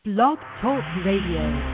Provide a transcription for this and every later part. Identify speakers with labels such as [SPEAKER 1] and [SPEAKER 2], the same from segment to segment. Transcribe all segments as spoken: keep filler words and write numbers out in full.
[SPEAKER 1] Blog Talk Radio.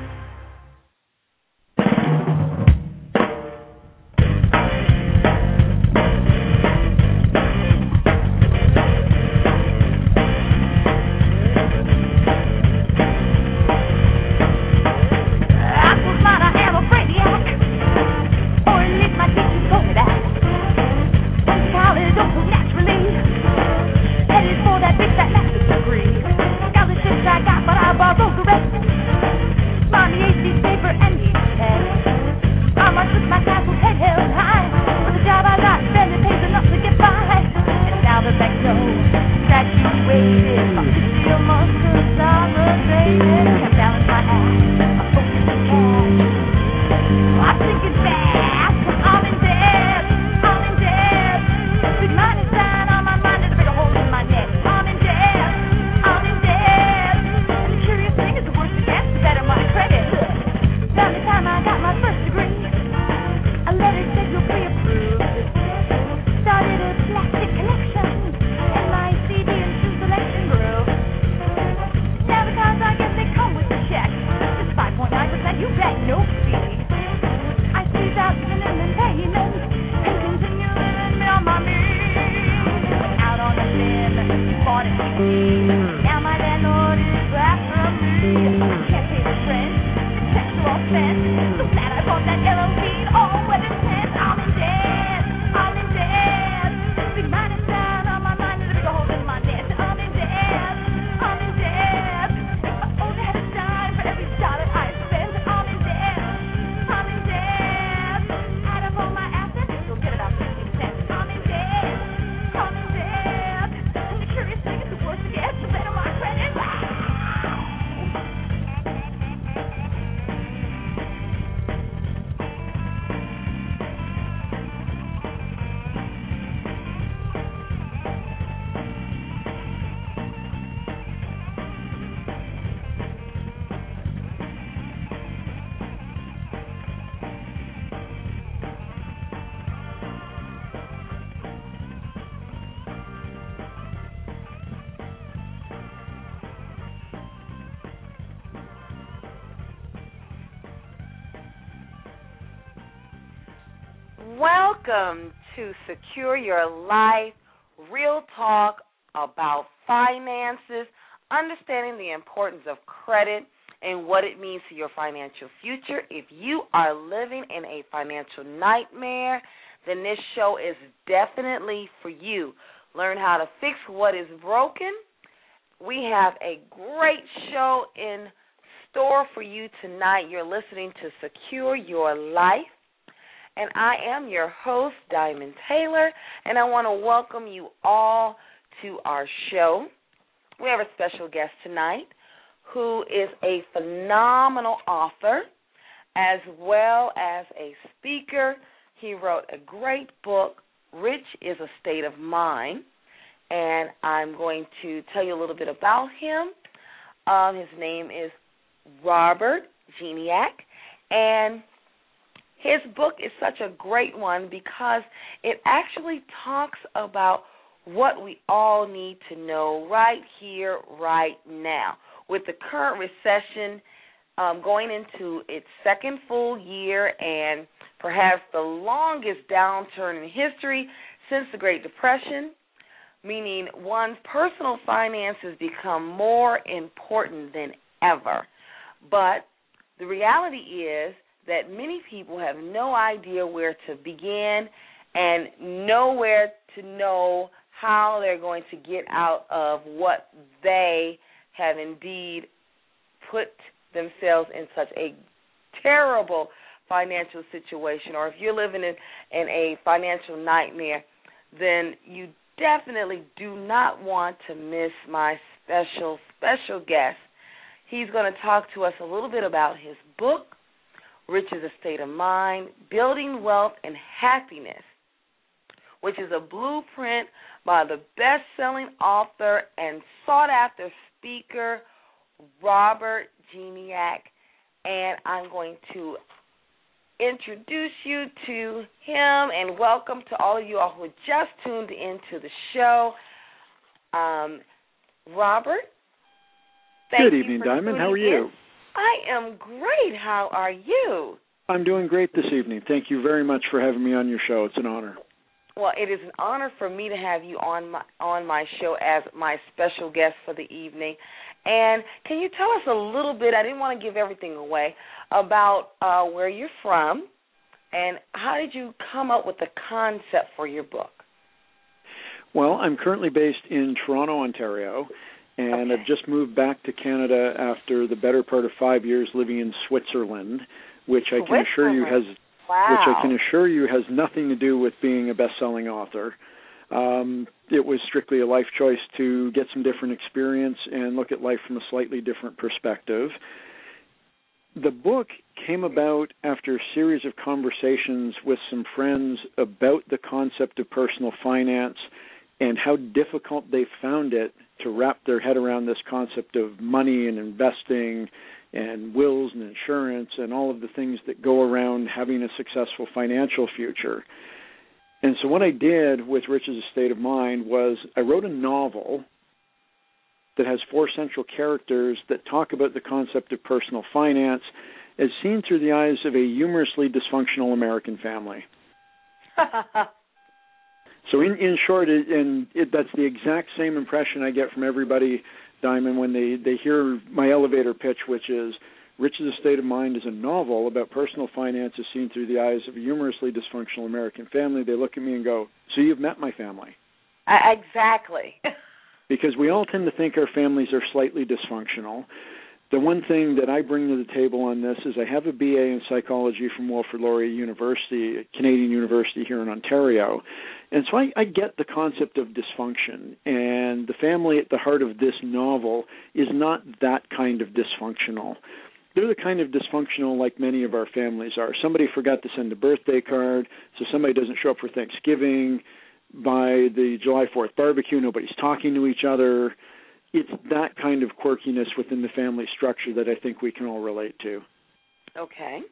[SPEAKER 2] Welcome to Secure Your Life, real talk about finances, understanding the importance of credit and what it means to your financial future. If you are living in a financial nightmare, then this show is definitely for you. Learn how to fix what is broken. We have a great show in store for you tonight. You're listening to Secure Your Life. And I am your host, Diamond Taylor, and I want to welcome you all to our show. We have a special guest tonight who is a phenomenal author as well as a speaker. He wrote a great book, Rich is a State of Mind, and I'm going to tell you a little bit about him. Um, his name is Robert Jiniak, and his book is such a great one because it actually talks about what we all need to know right here, right now. With the current recession um, going into its second full year and perhaps the longest downturn in history since the Great Depression, meaning one's personal finances become more important than ever. But the reality is that many people have no idea where to begin and nowhere to know how they're going to get out of what they have indeed put themselves in such a terrible financial situation. Or if you're living in, in a financial nightmare, then you definitely do not want to miss my special, special guest. He's going to talk to us a little bit about his book, Rich is a State of Mind, Building Wealth and Happiness, which is a blueprint by the best-selling author and sought-after speaker, Robert Jiniak. And I'm going to introduce you to him and welcome to all of you all who just tuned into the show. Um, Robert, Thank
[SPEAKER 3] Good
[SPEAKER 2] you
[SPEAKER 3] evening,
[SPEAKER 2] for
[SPEAKER 3] Diamond. How are
[SPEAKER 2] tuning
[SPEAKER 3] you?
[SPEAKER 2] in. I am great. How are you?
[SPEAKER 3] I'm doing great this evening. Thank you very much for having me on your show. It's an honor.
[SPEAKER 2] Well, it is an honor for me to have you on my on my show as my special guest for the evening. And can you tell us a little bit, I didn't want to give everything away, about uh, where you're from and how did you come up with the concept for your book?
[SPEAKER 3] Well, I'm currently based in Toronto, Ontario, and
[SPEAKER 2] Okay.
[SPEAKER 3] I've just moved back to Canada after the better part of five years living in Switzerland, which I can assure you has
[SPEAKER 2] wow.
[SPEAKER 3] which I can assure you has nothing to do with being a best-selling author. Um, it was strictly a life choice to get some different experience and look at life from a slightly different perspective. The book came about after a series of conversations with some friends about the concept of personal finance and how difficult they found it to wrap their head around this concept of money and investing and wills and insurance and all of the things that go around having a successful financial future. And so what I did with Rich's State of Mind was I wrote a novel that has four central characters that talk about the concept of personal finance as seen through the eyes of a humorously dysfunctional American family. So in, in short, it, and it, that's the exact same impression I get from everybody, Diamond, when they, they hear my elevator pitch, which is Rich's State of Mind is a novel about personal finance as seen through the eyes of a humorously dysfunctional American family. They look at me and go, so you've met my family.
[SPEAKER 2] Uh, exactly.
[SPEAKER 3] Because we all tend to think our families are slightly dysfunctional. The one thing that I bring to the table on this is I have a B A in psychology from Wilfrid Laurier University, a Canadian university here in Ontario. And so I, I get the concept of dysfunction. And the family at the heart of this novel is not that kind of dysfunctional. They're the kind of dysfunctional like many of our families are. Somebody forgot to send a birthday card, so somebody doesn't show up for Thanksgiving. By the July fourth barbecue, nobody's talking to each other. It's that kind of quirkiness within the family structure that I think we can all relate to.
[SPEAKER 2] Okay.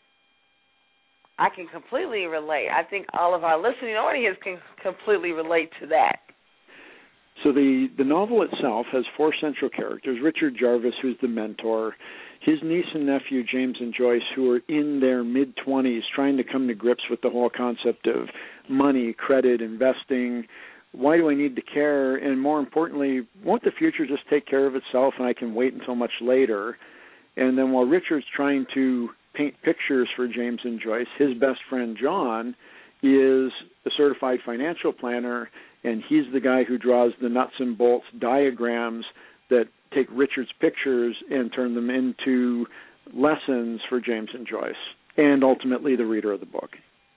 [SPEAKER 2] I can completely relate. I think all of our listening audience can completely relate to that.
[SPEAKER 3] So the, the novel itself has four central characters. Richard Jarvis, who's the mentor, his niece and nephew, James and Joyce, who are in their mid-twenties trying to come to grips with the whole concept of money, credit, investing. Why do I need to care? And more importantly, won't the future just take care of itself and I can wait until much later? And then while Richard's trying to paint pictures for James and Joyce, his best friend, John, is a certified financial planner, and he's the guy who draws the nuts and bolts diagrams that take Richard's pictures and turn them into lessons for James and Joyce, and ultimately the reader of the book.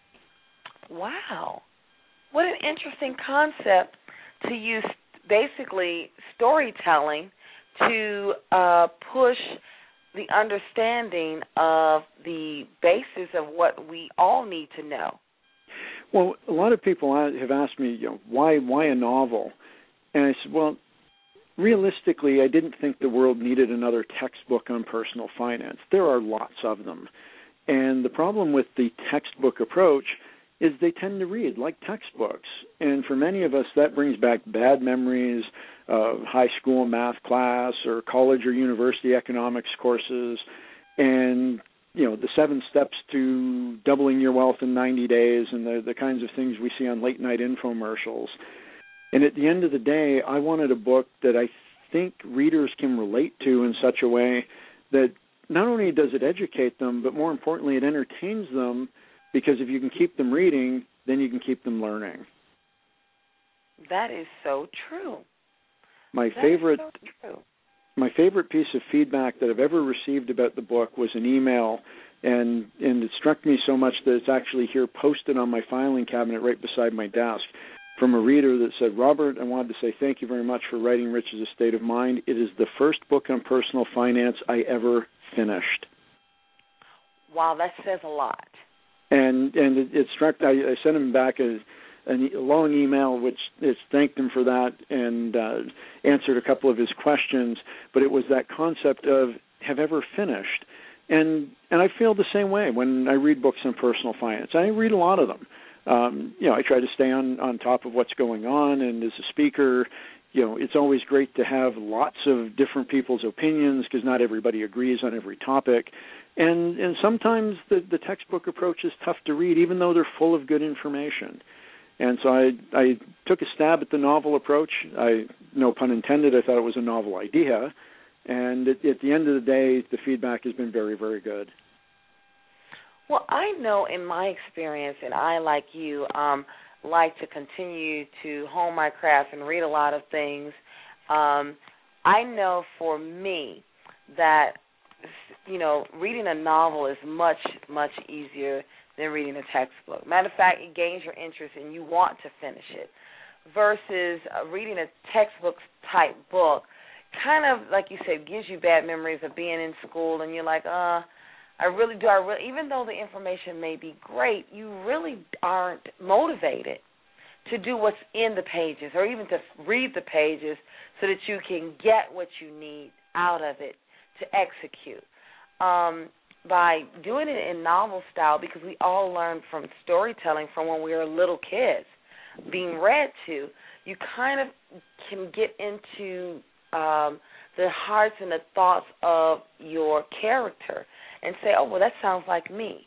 [SPEAKER 2] Wow. What an interesting concept to use basically storytelling to uh, push the understanding of the basis of what we all need to know.
[SPEAKER 3] Well, a lot of people have asked me, you know, why why a novel? And I said, well, realistically, I didn't think the world needed another textbook on personal finance. There are lots of them. And the problem with the textbook approach is they tend to read like textbooks. And for many of us, that brings back bad memories of high school math class or college or university economics courses and, you know, the seven steps to doubling your wealth in ninety days and the, the kinds of things we see on late-night infomercials. And at the end of the day, I wanted a book that I think readers can relate to in such a way that not only does it educate them, but more importantly, it entertains them, because if you can keep them reading, then you can keep them learning.
[SPEAKER 2] That is so true.
[SPEAKER 3] My
[SPEAKER 2] that
[SPEAKER 3] favorite
[SPEAKER 2] is so true.
[SPEAKER 3] My favorite piece of feedback that I've ever received about the book was an email, and, and it struck me so much that it's actually here posted on my filing cabinet right beside my desk, from a reader that said, Robert, I wanted to say thank you very much for writing Rich's State of Mind. It is the first book on personal finance I ever finished.
[SPEAKER 2] Wow, that says a lot.
[SPEAKER 3] And and it, it struck, I, I sent him back a, a long email which it thanked him for that and uh, answered a couple of his questions, but it was that concept of have ever finished. And and I feel the same way when I read books on personal finance. I read a lot of them. Um, you know, I try to stay on, on top of what's going on, and as a speaker, you know, it's always great to have lots of different people's opinions because not everybody agrees on every topic. And and sometimes the, the textbook approach is tough to read, even though they're full of good information. And so I I took a stab at the novel approach. I, no pun intended, I thought it was a novel idea. And at, at the end of the day, the feedback has been very, very good.
[SPEAKER 2] Well, I know in my experience, and I, like you, um, like to continue to hone my craft and read a lot of things. Um, I know for me that, you know, reading a novel is much, much easier than reading a textbook. Matter of fact, it gains your interest and you want to finish it, versus uh, reading a textbook-type book kind of, like you said, gives you bad memories of being in school, and you're like, uh, I really do. I really, even though the information may be great, you really aren't motivated to do what's in the pages or even to read the pages so that you can get what you need out of it to execute. Um, by doing it in novel style, because we all learn from storytelling from when we were little kids, being read to, you kind of can get into um, the hearts and the thoughts of your character and say, oh, well, that sounds like me.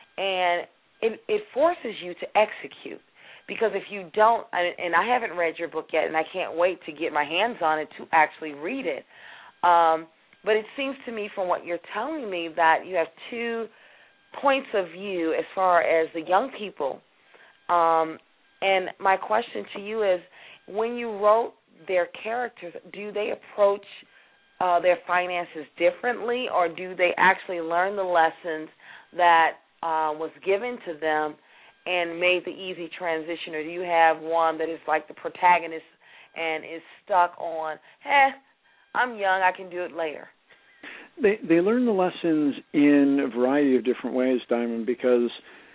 [SPEAKER 2] And it, it forces you to execute, because if you don't, and I haven't read your book yet, and I can't wait to get my hands on it to actually read it, um, but it seems to me from what you're telling me that you have two points of view as far as the young people. Um, and my question to you is, when you wrote their characters, do they approach uh, their finances differently, or do they actually learn the lessons that uh, was given to them and made the easy transition, or do you have one that is like the protagonist and is stuck on, eh, I'm young, I can do it later?
[SPEAKER 3] They they learn the lessons in a variety of different ways, Diamond, because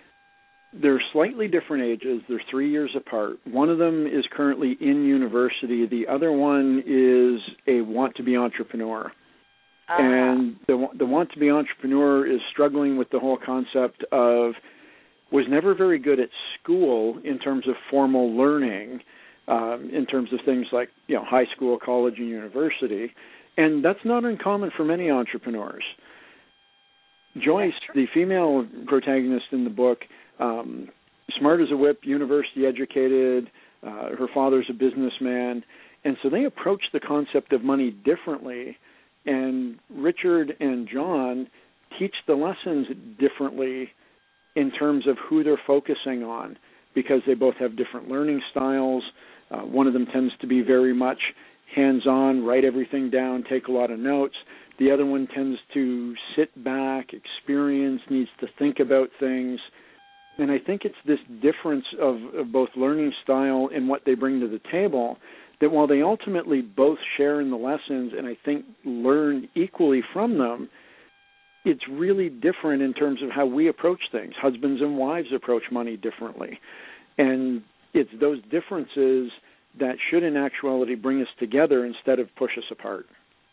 [SPEAKER 3] they're slightly different ages. They're three years apart. One of them is currently in university. The other one is a want-to-be entrepreneur. Uh-huh. And the the want-to-be entrepreneur is struggling with the whole concept of was never very good at school in terms of formal learning, um, in terms of things like, you know, high school, college, and university. And that's not uncommon for many entrepreneurs. Joyce, the female protagonist in the book, um, smart as a whip, university educated, uh, her father's a businessman, and so they approach the concept of money differently, and Richard and John teach the lessons differently in terms of who they're focusing on, because they both have different learning styles. Uh, one of them tends to be very much hands-on, write everything down, take a lot of notes. The other one tends to sit back, experience, needs to think about things. And I think it's this difference of, of both learning style and what they bring to the table that while they ultimately both share in the lessons and I think learn equally from them, it's really different in terms of how we approach things. Husbands and wives approach money differently. And it's those differences that should in actuality bring us together instead of push us apart.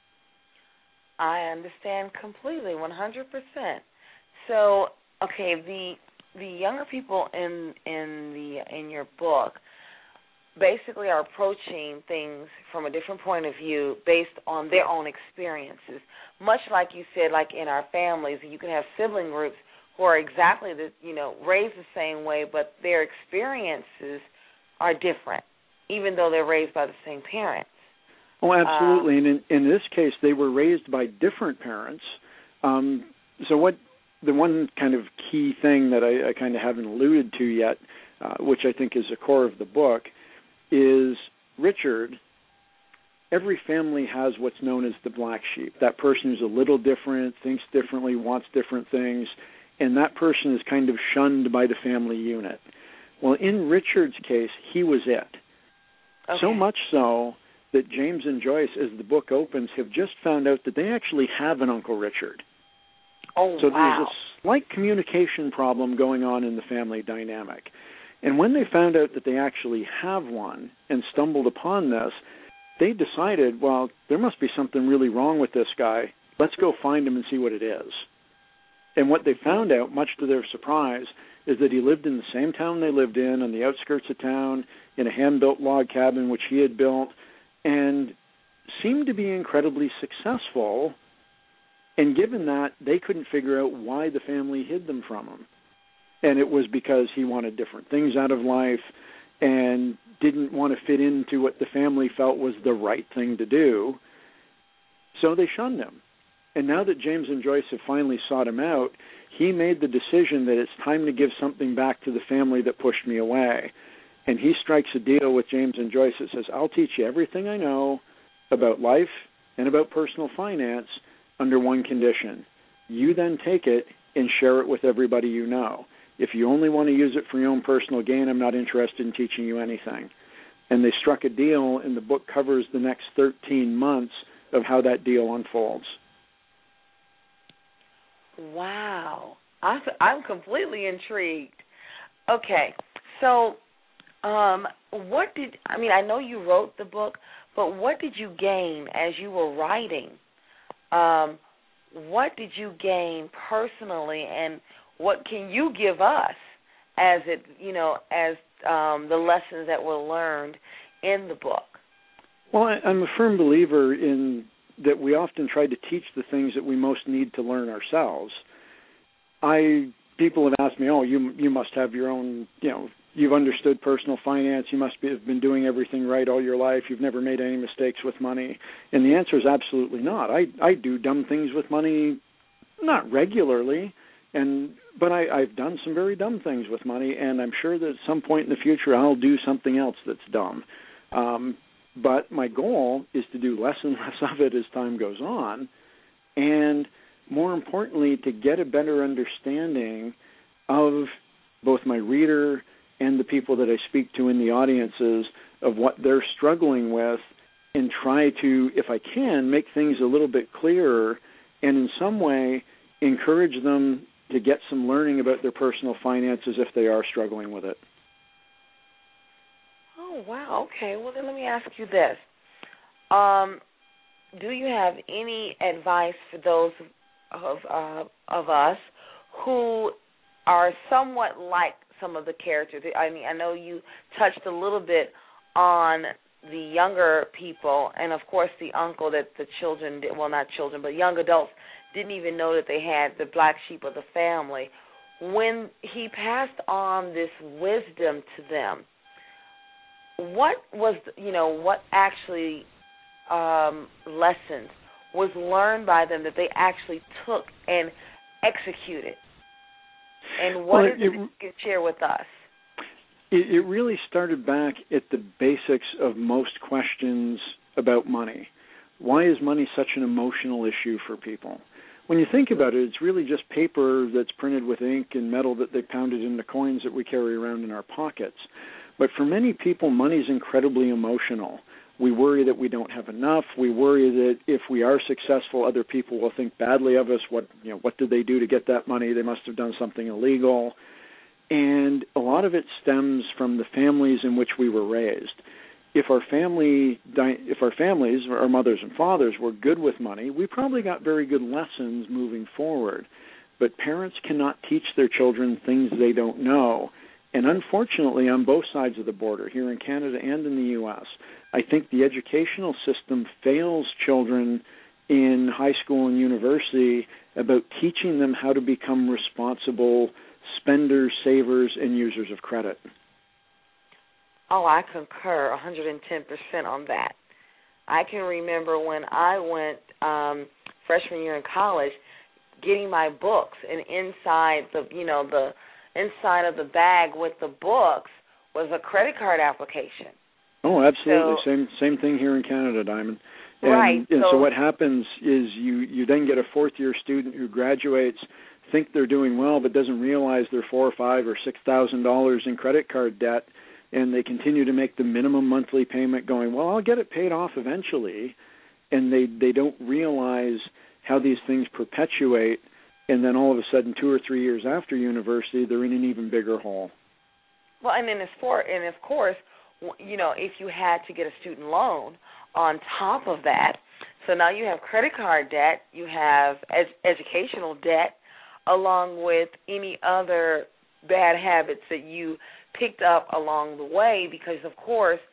[SPEAKER 2] I understand completely, one hundred percent. So, okay, the the younger people in in the in your book basically are approaching things from a different point of view based on their own experiences. Much like you said, like in our families, you can have sibling groups who are exactly the, you know, raised the same way, but their experiences are different, even though they're raised by the same parents.
[SPEAKER 3] Oh, absolutely. Um, and in, in this case, they were raised by different parents. Um, so what the one kind of key thing that I, I kind of haven't alluded to yet, uh, which I think is the core of the book, is Richard. Every family has what's known as the black sheep, that person who's a little different, thinks differently, wants different things, and that person is kind of shunned by the family unit. Well, in Richard's case, he was it. Okay. So much so that James and Joyce, as the book opens, have just found out that they actually have an Uncle Richard.
[SPEAKER 2] Oh,
[SPEAKER 3] so
[SPEAKER 2] wow.
[SPEAKER 3] There's a slight communication problem going on in the family dynamic. And when they found out that they actually have one and stumbled upon this, they decided, well, there must be something really wrong with this guy. Let's go find him and see what it is. And what they found out, much to their surprise, is that he lived in the same town they lived in, on the outskirts of town, in a hand-built log cabin which he had built, and seemed to be incredibly successful. And given that, they couldn't figure out why the family hid them from him. And it was because he wanted different things out of life and didn't want to fit into what the family felt was the right thing to do. So they shunned him. And now that James and Joyce have finally sought him out, he made the decision that it's time to give something back to the family that pushed me away. And he strikes a deal with James and Joyce that says, I'll teach you everything I know about life and about personal finance under one condition. You then take it and share it with everybody you know. If you only want to use it for your own personal gain, I'm not interested in teaching you anything. And they struck a deal, and the book covers the next thirteen months of how that deal unfolds.
[SPEAKER 2] Wow. I'm, I'm completely intrigued. Okay, so um, what did, I mean, I know you wrote the book, but what did you gain as you were writing? Um, what did you gain personally, and what can you give us as it, you know, as um, the lessons that were learned in the book?
[SPEAKER 3] Well, I, I'm a firm believer in that we often try to teach the things that we most need to learn ourselves. I people have asked me, oh, you you must have your own, you know, you've understood personal finance, you must be, have been doing everything right all your life, you've never made any mistakes with money. And the answer is absolutely not. I, I do dumb things with money, not regularly, and but I, I've done some very dumb things with money, and I'm sure that at some point in the future I'll do something else that's dumb. Um, but my goal is to do less and less of it as time goes on, and more importantly, to get a better understanding of both my reader and the people that I speak to in the audiences of what they're struggling with, and try to, if I can, make things a little bit clearer and in some way encourage them to get some learning about their personal finances if they are struggling with it.
[SPEAKER 2] Oh, wow. Okay. Well, then let me ask you this. Um, do you have any advice for those of uh, of us who are somewhat like some of the characters? I mean, I know you touched a little bit on the younger people, and of course the uncle that the children, did, well, not children, but young adults didn't even know that they had, the black sheep of the family. When he passed on this wisdom to them, what was, you know, what actually um, lessons was learned by them that they actually took and executed? And what
[SPEAKER 3] well,
[SPEAKER 2] is it,
[SPEAKER 3] it
[SPEAKER 2] that you can share with us?
[SPEAKER 3] It, it really started back at the basics of most questions about money. Why is money such an emotional issue for people? When you think about it, it's really just paper that's printed with ink and metal that they pounded into coins that we carry around in our pockets. But for many people, money is incredibly emotional. We worry that we don't have enough. We worry that if we are successful, other people will think badly of us. What, you know, what did they do to get that money? They must have done something illegal. And a lot of it stems from the families in which we were raised. If our family, if our families, our mothers and fathers, were good with money, we probably got very good lessons moving forward. But parents cannot teach their children things they don't know. And unfortunately, on both sides of the border, here in Canada and in the U S, I think the educational system fails children in high school and university about teaching them how to become responsible spenders, savers, and users of credit.
[SPEAKER 2] Oh, I concur one hundred ten percent on that. I can remember when I went um, freshman year in college, getting my books, and inside the, you know, the inside of the bag with the books was a credit card application.
[SPEAKER 3] Oh, absolutely.
[SPEAKER 2] So,
[SPEAKER 3] same same thing here in Canada, Diamond. And,
[SPEAKER 2] right.
[SPEAKER 3] And
[SPEAKER 2] so,
[SPEAKER 3] so what happens is you, you then get a fourth-year student who graduates, think they're doing well, but doesn't realize they're four or five or six thousand dollars in credit card debt, and they continue to make the minimum monthly payment, going, well, I'll get it paid off eventually, and they they don't realize how these things perpetuate, and then all of a sudden, two or three years after university, they're in an even bigger hole.
[SPEAKER 2] Well, and then as for and of course, you know, if you had to get a student loan on top of that, so now you have credit card debt, you have ed- educational debt, along with any other bad habits that you picked up along the way, because, of course,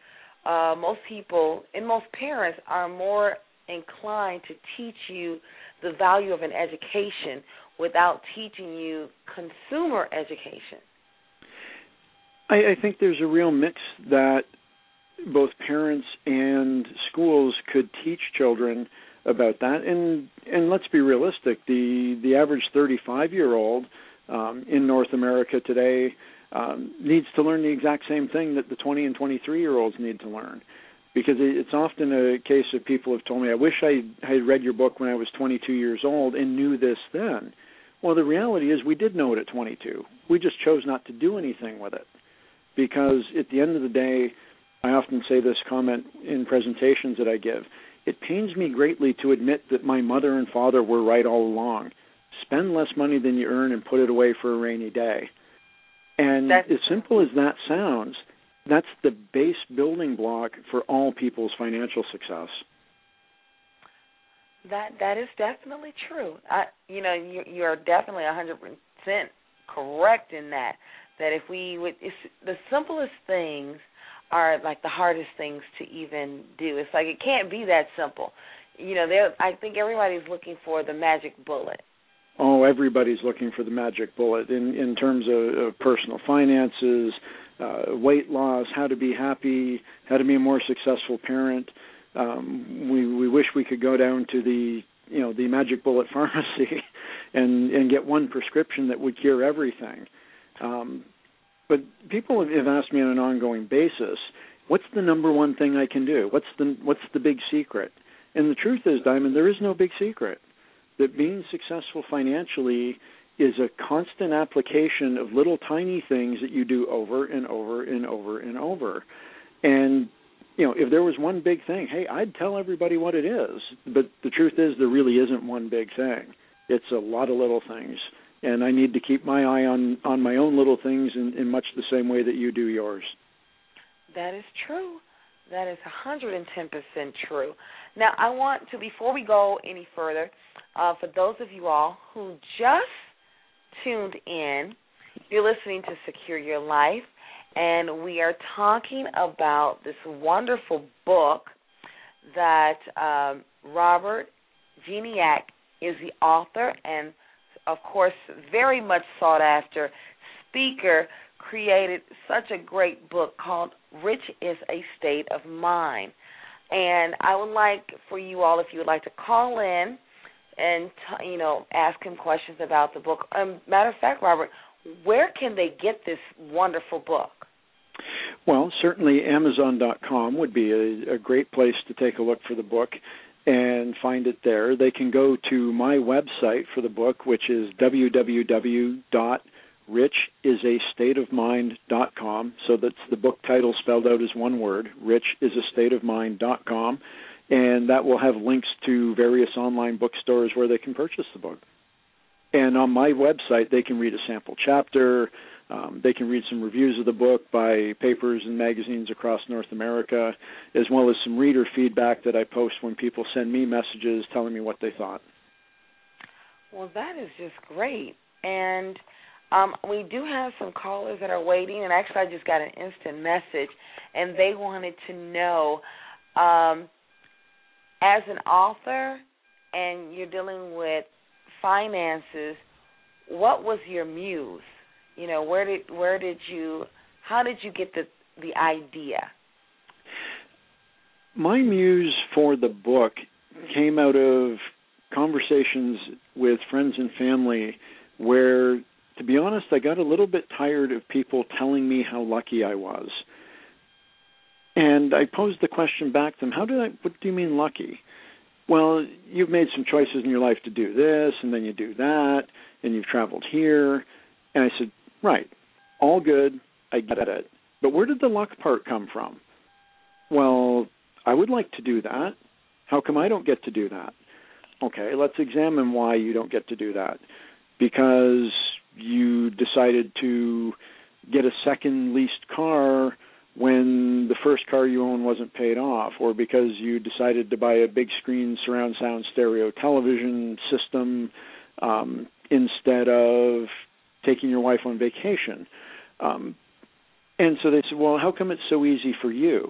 [SPEAKER 2] uh, most people and most parents are more inclined to teach you the value of an education without teaching you consumer education.
[SPEAKER 3] I, I think there's a real mix that both parents and schools could teach children about that. And and let's be realistic, the, the average thirty-five-year-old um, in North America today um, needs to learn the exact same thing that the twenty and twenty-three-year-olds need to learn. Because it's often a case of people have told me, I wish I had read your book when I was twenty-two years old and knew this then. Well, the reality is we did know it at twenty-two. We just chose not to do anything with it. Because at the end of the day, I often say this comment in presentations that I give, it pains me greatly to admit that my mother and father were right all along. Spend less money than you earn and put it away for a rainy day. And
[SPEAKER 2] That's-
[SPEAKER 3] as simple as that sounds, that's the base building block for all people's financial success.
[SPEAKER 2] That that is definitely true. I, you know, you you are definitely a hundred percent correct in that. That if we would, it's, the simplest things are like the hardest things to even do. It's like it can't be that simple. You know, there. I think everybody's looking for the magic bullet.
[SPEAKER 3] Oh, everybody's looking for the magic bullet in in terms of, of personal finances. Uh, weight loss, how to be happy, how to be a more successful parent. Um, we we wish we could go down to the you know the magic bullet pharmacy and and get one prescription that would cure everything. Um, but people have asked me on an ongoing basis, what's the number one thing I can do? What's the what's the big secret? And the truth is, Diamond, there is no big secret. That being successful financially is a constant application of little tiny things that you do over and over and over and over. And, you know, if there was one big thing, hey, I'd tell everybody what it is. But the truth is there really isn't one big thing. It's a lot of little things. And I need to keep my eye on, on my own little things in, in much the same way that you do yours.
[SPEAKER 2] That is true. That is one hundred ten percent true. Now, I want to, before we go any further, uh, for those of you all who just tuned in, you're listening to Secure Your Life, and we are talking about this wonderful book that um, Robert Geniak is the author and, of course, very much sought after speaker, created such a great book called Rich is a State of Mind. And I would like for you all, if you would like to call in and, t- you know, ask him questions about the book. Um, matter of fact, Robert, where can they get this wonderful book?
[SPEAKER 3] Well, certainly Amazon dot com would be a, a great place to take a look for the book and find it there. They can go to my website for the book, which is w w w dot rich is a state of mind dot com. So that's the book title spelled out as one word, rich is a state of mind dot com. And that will have links to various online bookstores where they can purchase the book. And on my website, they can read a sample chapter. Um, they can read some reviews of the book by papers and magazines across North America, as well as some reader feedback that I post when people send me messages telling me what they thought.
[SPEAKER 2] Well, that is just great. And um, we do have some callers that are waiting, and actually I just got an instant message, and they wanted to know, um, as an author and you're dealing with finances, what was your muse? You know, where did where did you how did you get the the idea?
[SPEAKER 3] My muse for the book came out of conversations with friends and family where, to be honest, I got a little bit tired of people telling me how lucky I was. And I posed the question back to them, how did I, what do you mean lucky? Well, you've made some choices in your life to do this, and then you do that, and you've traveled here. And I said, right, all good, I get it. But where did the luck part come from? Well, I would like to do that. How come I don't get to do that? Okay, let's examine why you don't get to do that. Because you decided to get a second leased car when the first car you owned wasn't paid off, or because you decided to buy a big screen surround sound stereo television system um, instead of taking your wife on vacation. Um, and so they said, well, how come it's so easy for you?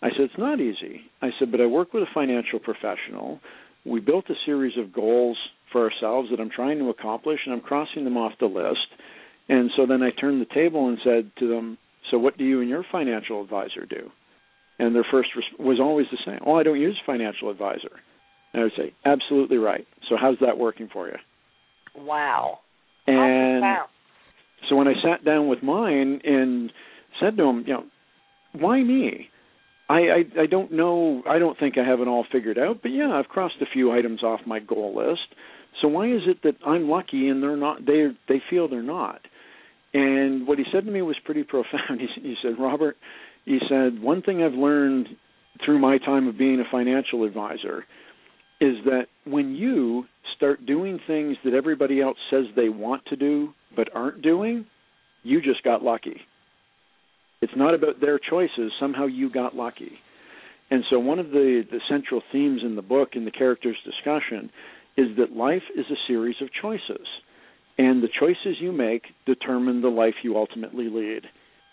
[SPEAKER 3] I said, it's not easy. I said, but I work with a financial professional. We built a series of goals for ourselves that I'm trying to accomplish, and I'm crossing them off the list. And so then I turned the table and said to them, so what do you and your financial advisor do? And their first resp- was always the same. Oh, I don't use a financial advisor. And I would say, absolutely right. So how's that working for you?
[SPEAKER 2] Wow.
[SPEAKER 3] And
[SPEAKER 2] wow.
[SPEAKER 3] So when I sat down with mine and said to him, you know, why me? I, I I don't know. I don't think I have it all figured out. But yeah, I've crossed a few items off my goal list. So why is it that I'm lucky and they're not? They they feel they're not. And what he said to me was pretty profound. He, he said, Robert, he said, one thing I've learned through my time of being a financial advisor is that when you start doing things that everybody else says they want to do but aren't doing, you just got lucky. It's not about their choices. Somehow you got lucky. And so one of the, the central themes in the book, in the character's discussion, is that life is a series of choices. And the choices you make determine the life you ultimately lead.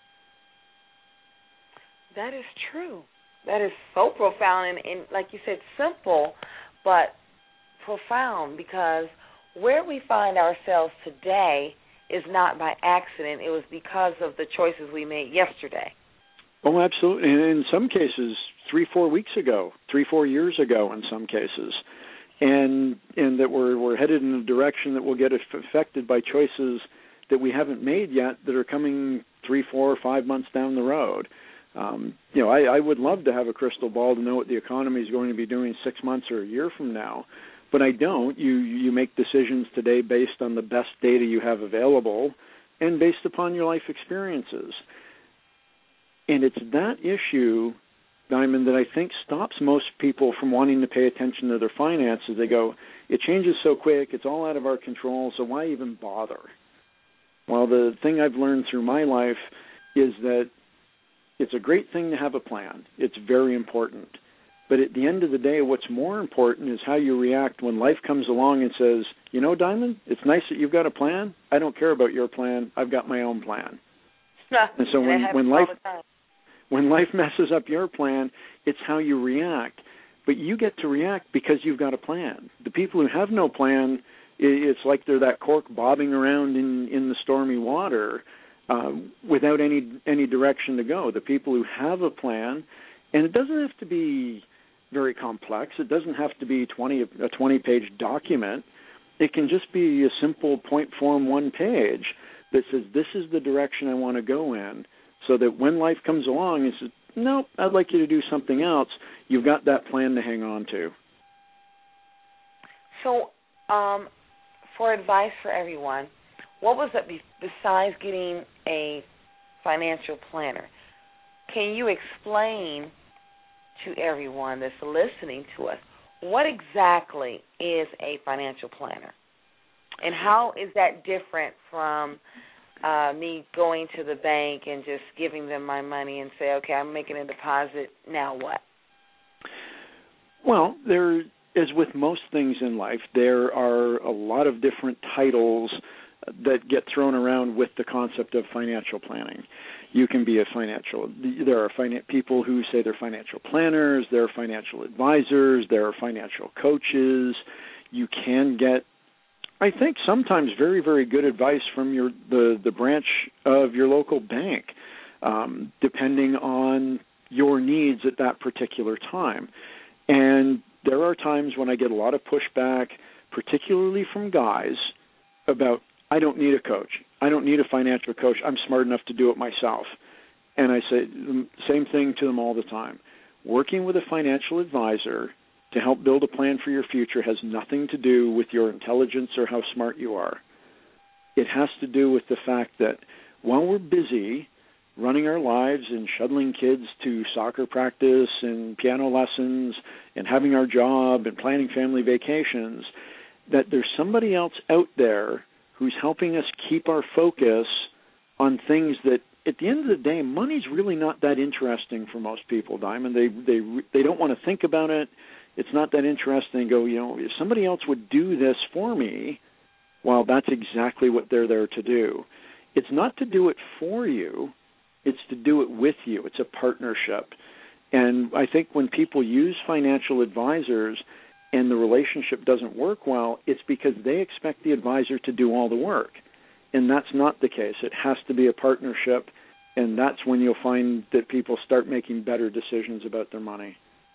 [SPEAKER 2] That is true. That is so profound and, and, like you said, simple, but profound, because where we find ourselves today is not by accident. It was because of the choices we made yesterday.
[SPEAKER 3] Oh, absolutely. And in some cases, three, four weeks ago, three, four years ago in some cases. And and that we're we're headed in a direction that will get affected by choices that we haven't made yet that are coming three, four, or five months down the road. Um, you know, I, I would love to have a crystal ball to know what the economy is going to be doing six months or a year from now, but I don't. You you make decisions today based on the best data you have available and based upon your life experiences. And it's that issue, Diamond, that I think stops most people from wanting to pay attention to their finances. They go, it changes so quick, it's all out of our control, so why even bother? Well, the thing I've learned through my life is that it's a great thing to have a plan. It's very important. But at the end of the day, what's more important is how you react when life comes along and says, you know, Diamond, it's nice that you've got a plan. I don't care about your plan. I've got my own plan. And so when, when life when life messes up your plan, it's how you react. But you get to react because you've got a plan. The people who have no plan, it's like they're that cork bobbing around in, in the stormy water uh, without any any direction to go. The people who have a plan, and it doesn't have to be very complex. It doesn't have to be twenty a twenty-page document. It can just be a simple point form one page that says, this is the direction I want to go in, so that when life comes along and says, nope, I'd like you to do something else, you've got that plan to hang on to.
[SPEAKER 2] So um, for advice for everyone, what was it besides getting a financial planner? Can you explain to everyone that's listening to us, what exactly is a financial planner? And how is that different from uh, me going to the bank and just giving them my money and say, okay, I'm making a deposit, now what?
[SPEAKER 3] Well, there, as with most things in life, there are a lot of different titles that get thrown around with the concept of financial planning. You can be a financial, there are finan- people who say they're financial planners, there are financial advisors, there are financial coaches. You can get, I think, sometimes very, very good advice from your the, the branch of your local bank, um, depending on your needs at that particular time. And there are times when I get a lot of pushback, particularly from guys, about, I don't need a coach. I don't need a financial coach. I'm smart enough to do it myself. And I say the same thing to them all the time. Working with a financial advisor to help build a plan for your future has nothing to do with your intelligence or how smart you are. It has to do with the fact that while we're busy running our lives and shuttling kids to soccer practice and piano lessons and having our job and planning family vacations, that there's somebody else out there who's helping us keep our focus on things that, at the end of the day, money's really not that interesting for most people, Diamond. They they they don't want to think about it. It's not that interesting. Go, you know, if somebody else would do this for me, well, that's exactly what they're there to do. It's not to do it for you. It's to do it with you. It's a partnership. And I think when people use financial advisors and the relationship doesn't work well, it's because they expect the advisor to do all the work. And that's not the case. It has to be a partnership, and that's when you'll find that people start making better decisions about their money.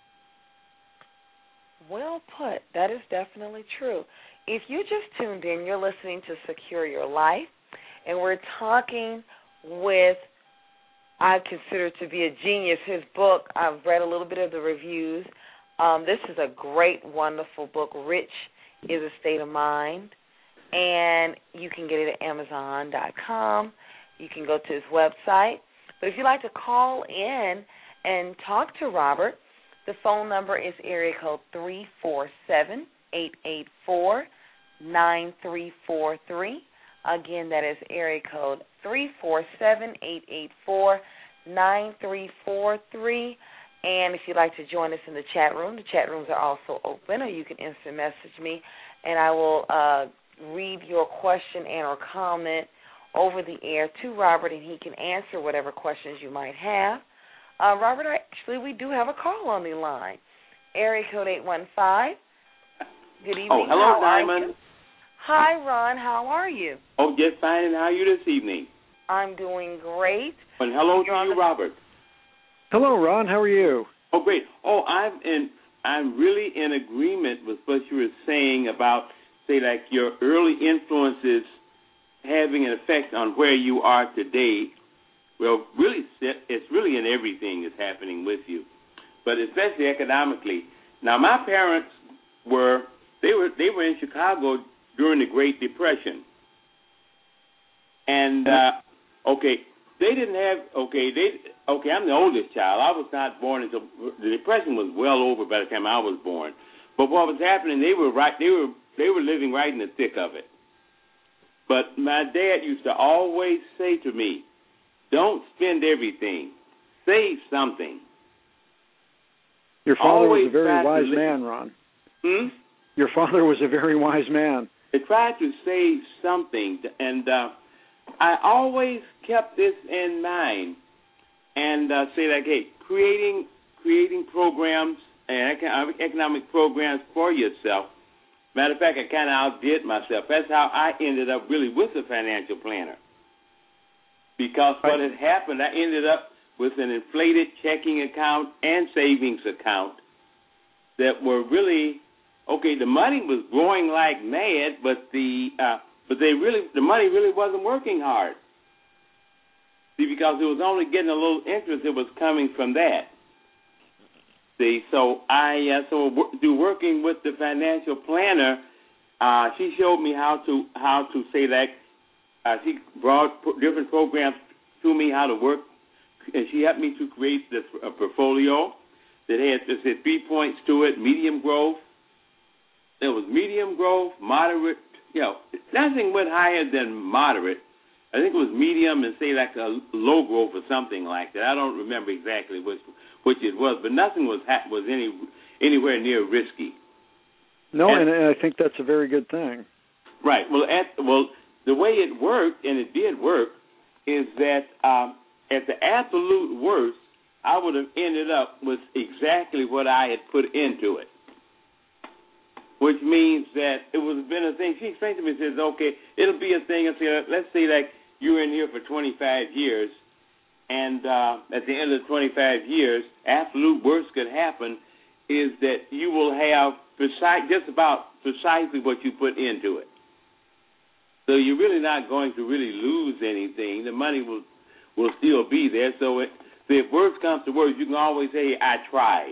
[SPEAKER 2] Well put. That is definitely true. If you just tuned in, you're listening to Secure Your Life, and we're talking with, I consider to be a genius. His book, I've read a little bit of the reviews. Um, this is a great, wonderful book. Rich is a State of Mind, and you can get it at amazon dot com. You can go to his website. But if you'd like to call in and talk to Robert, the phone number is area code three four seven, eight eight four, nine three four three. Again, that is area code three four seven, eight eight four, nine three four three. And if you'd like to join us in the chat room, the chat rooms are also open, or you can instant message me, and I will uh, read your question and or comment over the air to Robert, and he can answer whatever questions you might have. Uh, Robert, actually, we do have a call on the line. Area code eight one five. Good evening.
[SPEAKER 4] Oh, hello, Diamond.
[SPEAKER 2] Hi, Ron. How are you?
[SPEAKER 4] Oh, just fine. And how are you this evening?
[SPEAKER 2] I'm doing great.
[SPEAKER 4] And hello
[SPEAKER 2] You're
[SPEAKER 4] to you,
[SPEAKER 2] the...
[SPEAKER 4] Robert.
[SPEAKER 3] Hello, Ron. How are you?
[SPEAKER 4] Oh, great. Oh, I'm in. I'm really in agreement with what you were saying about, say, like your early influences having an effect on where you are today. Well, really, it's really in everything that's happening with you, but especially economically. Now, my parents were they were they were in Chicago during the Great Depression, and uh, okay, they didn't have okay they okay. I'm the oldest child. I was not born until the Depression was well over by the time I was born. But what was happening? They were right. They were they were living right in the thick of it. But my dad used to always say to me, "Don't spend everything. Save something."
[SPEAKER 3] Your father
[SPEAKER 4] always
[SPEAKER 3] was a very wise
[SPEAKER 4] li-
[SPEAKER 3] man, Ron.
[SPEAKER 4] Hmm?
[SPEAKER 3] Your father was a very wise man.
[SPEAKER 4] They tried to save something, and uh, I always kept this in mind. And uh, say like, hey, creating creating programs and economic programs for yourself. Matter of fact, I kind of outdid myself. That's how I ended up really with a financial planner. Because what had happened, I ended up with an inflated checking account and savings account that were really, okay, the money was growing like mad, but the uh, but they really the money really wasn't working hard. See, because it was only getting a little interest that was coming from that. See, so I uh, so do working with the financial planner. Uh, she showed me how to how to say that. Uh, she brought different programs to me how to work, and she helped me to create this uh, portfolio that had, that had three points to it: medium growth. There was medium growth, moderate. You know, nothing went higher than moderate. I think it was medium and say like a low growth or something like that. I don't remember exactly which which it was, but nothing was ha- was any anywhere near risky.
[SPEAKER 3] No,
[SPEAKER 4] and,
[SPEAKER 3] and I think that's a very good thing.
[SPEAKER 4] Right. Well, at, well, the way it worked, and it did work, is that um, at the absolute worst, I would have ended up with exactly what I had put into it, which means that it would have been a thing. She explained to me, says, okay, it'll be a thing. Say, let's say like you're in here for twenty-five years, and uh, at the end of the twenty-five years, absolute worst could happen is that you will have precise, just about precisely what you put into it. So you're really not going to really lose anything. The money will will still be there. So, it, so if worst comes to worst, you can always say, I tried.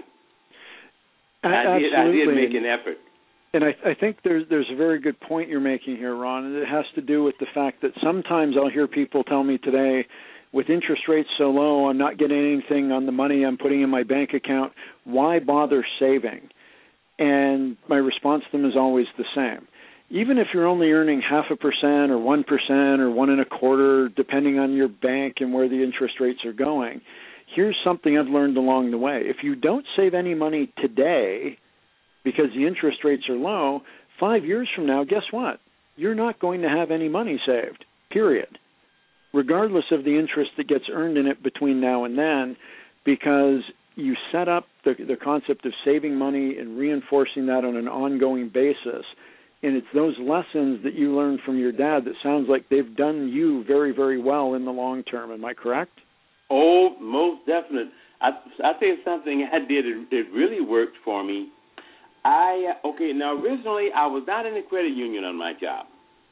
[SPEAKER 4] I did, I did make an effort.
[SPEAKER 3] And I, I think there's there's a very good point you're making here, Ron, and it has to do with the fact that sometimes I'll hear people tell me today, with interest rates so low, I'm not getting anything on the money I'm putting in my bank account. Why bother saving? And my response to them is always the same. Even if you're only earning half a percent or one percent or one and a quarter, depending on your bank and where the interest rates are going, here's something I've learned along the way. If you don't save any money today because the interest rates are low, five years from now, guess what? You're not going to have any money saved, period, regardless of the interest that gets earned in it between now and then, because you set up the, the concept of saving money and reinforcing that on an ongoing basis. And it's those lessons that you learned from your dad that sounds like they've done you very, very well in the long term. Am I correct?
[SPEAKER 4] Oh, most definite. I I tell you something I did. It, it really worked for me. I uh, okay. Now originally I was not in a credit union on my job,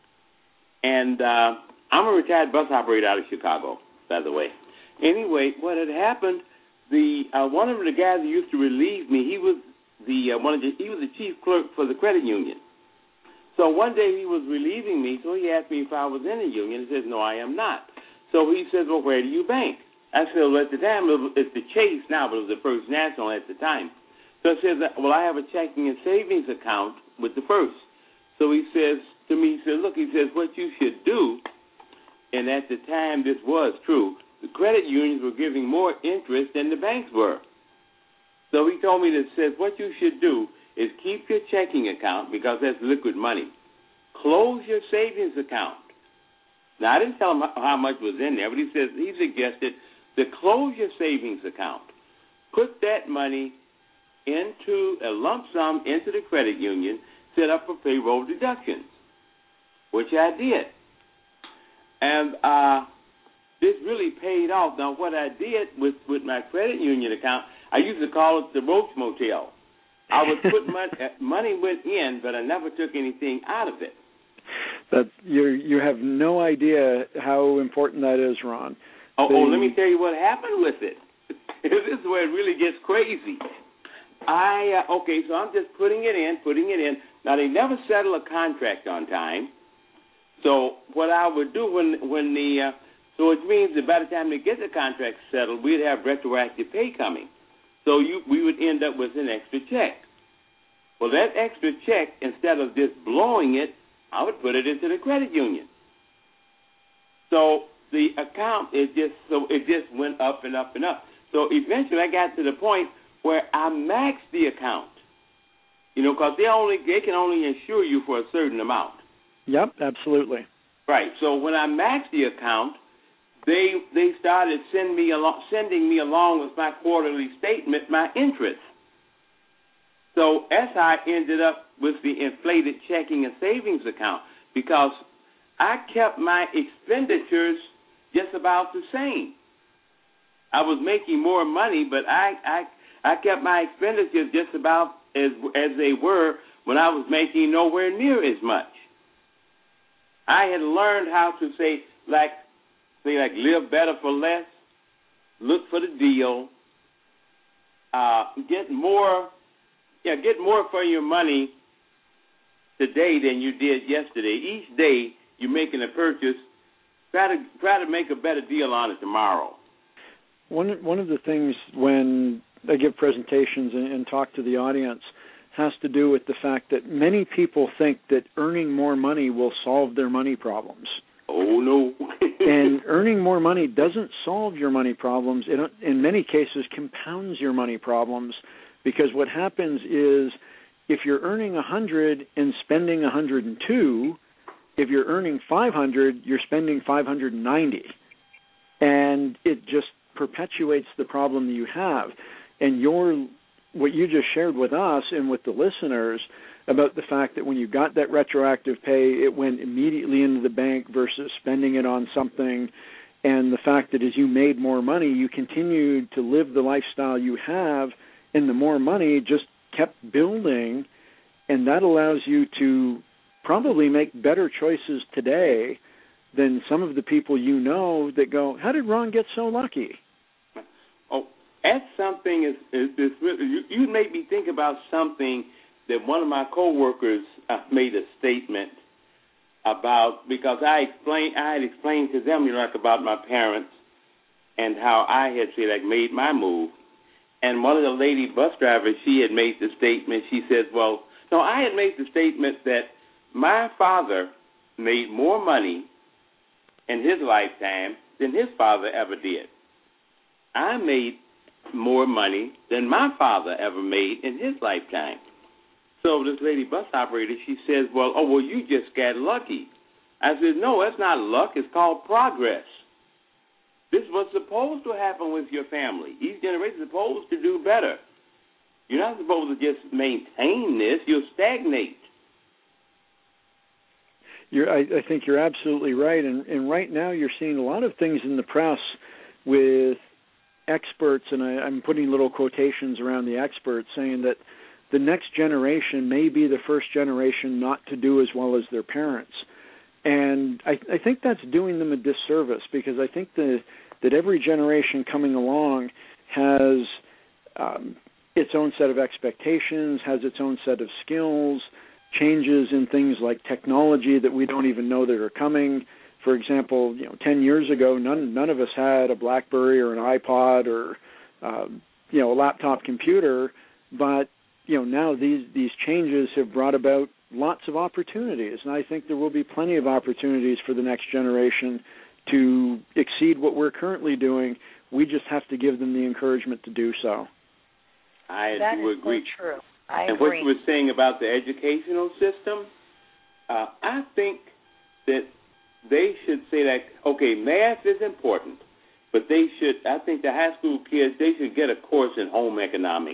[SPEAKER 4] and uh, I'm a retired bus operator out of Chicago, by the way. Anyway, what had happened? The uh, one of the guys who used to relieve me, he was the uh, one of the, he was the chief clerk for the credit union. So one day he was relieving me, so he asked me if I was in a union. He says, no, I am not. So he says, well, where do you bank? I said, well, at the time, it's the Chase now, but it was the First National at the time. So I said, well, I have a checking and savings account with the First. So he says to me, he says, look, he says, what you should do, and at the time this was true, the credit unions were giving more interest than the banks were. So he told me that says what you should do is keep your checking account because that's liquid money. Close your savings account. Now, I didn't tell him how much was in there, but he says he suggested to close your savings account. Put that money into a lump sum into the credit union, set up for payroll deductions, which I did. And uh, this really paid off. Now, what I did with, with my credit union account, I used to call it the Roach Motel. I would put money, money went in, but I never took anything out of it.
[SPEAKER 3] That you you have no idea how important that is, Ron.
[SPEAKER 4] Oh,
[SPEAKER 3] the,
[SPEAKER 4] oh, let me tell you what happened with it. This is where it really gets crazy. I uh, okay, so I'm just putting it in, putting it in. Now they never settle a contract on time. So what I would do when when the uh, so it means that by the time they get the contract settled, we'd have retroactive pay coming. So you, we would end up with an extra check. Well, that extra check, instead of just blowing it, I would put it into the credit union. So the account is just so it just went up and up and up. So eventually, I got to the point where I maxed the account. You know, because they only they can only insure you for a certain amount.
[SPEAKER 3] Yep, absolutely.
[SPEAKER 4] Right. So when I maxed the account, They they started sending me along, sending me along with my quarterly statement my interest. So that's how I ended up with the inflated checking and savings account because I kept my expenditures just about the same. I was making more money, but I I, I kept my expenditures just about as as they were when I was making nowhere near as much. I had learned how to say like. Say like live better for less, look for the deal, uh, get more, yeah, get more for your money today than you did yesterday. Each day you're making a purchase, try to try to make a better deal on it tomorrow.
[SPEAKER 3] One one of the things when I give presentations and, and talk to the audience has to do with the fact that many people think that earning more money will solve their money problems.
[SPEAKER 4] Oh, no.
[SPEAKER 3] And earning more money doesn't solve your money problems. It, in many cases, compounds your money problems because what happens is if you're earning one hundred and spending one hundred two, if you're earning five hundred, you're spending five hundred ninety. And it just perpetuates the problem that you have. And your, what you just shared with us and with the listeners about the fact that when you got that retroactive pay, it went immediately into the bank versus spending it on something, and the fact that as you made more money, you continued to live the lifestyle you have, and the more money just kept building, and that allows you to probably make better choices today than some of the people you know that go, how did Ron get so lucky?
[SPEAKER 4] Oh, that's something, is, is, is really, you, you made me think about something that one of my coworkers uh, made a statement about, because I explained, I had explained to them, you know, like about my parents and how I had, say, like, made my move. And one of the lady bus drivers, she had made the statement, she said, well, no, I had made the statement that my father made more money in his lifetime than his father ever did. I made more money than my father ever made in his lifetime. So this lady bus operator, she says, well, oh, well, you just got lucky. I said, no, that's not luck. It's called progress. This was supposed to happen with your family. Each generation is supposed to do better. You're not supposed to just maintain this. You'll stagnate.
[SPEAKER 3] You're, I, I think you're absolutely right. And, and right now you're seeing a lot of things in the press with experts, and I, I'm putting little quotations around the experts, saying that the next generation may be the first generation not to do as well as their parents. And I, I think that's doing them a disservice, because I think the, that every generation coming along has um, its own set of expectations, has its own set of skills, changes in things like technology that we don't even know that are coming. For example, you know, ten years ago, none none of us had a BlackBerry or an iPod or um, you know, a laptop computer, but you know, now these these changes have brought about lots of opportunities, and I think there will be plenty of opportunities for the next generation to exceed what we're currently doing. We just have to give them the encouragement to do so.
[SPEAKER 4] I
[SPEAKER 2] that
[SPEAKER 4] do
[SPEAKER 2] is
[SPEAKER 4] agree.
[SPEAKER 2] So true. I
[SPEAKER 4] and
[SPEAKER 2] agree.
[SPEAKER 4] what you were saying about the educational system, uh, I think that they should say that, okay, math is important, but they should, I think the high school kids, they should get a course in home economics.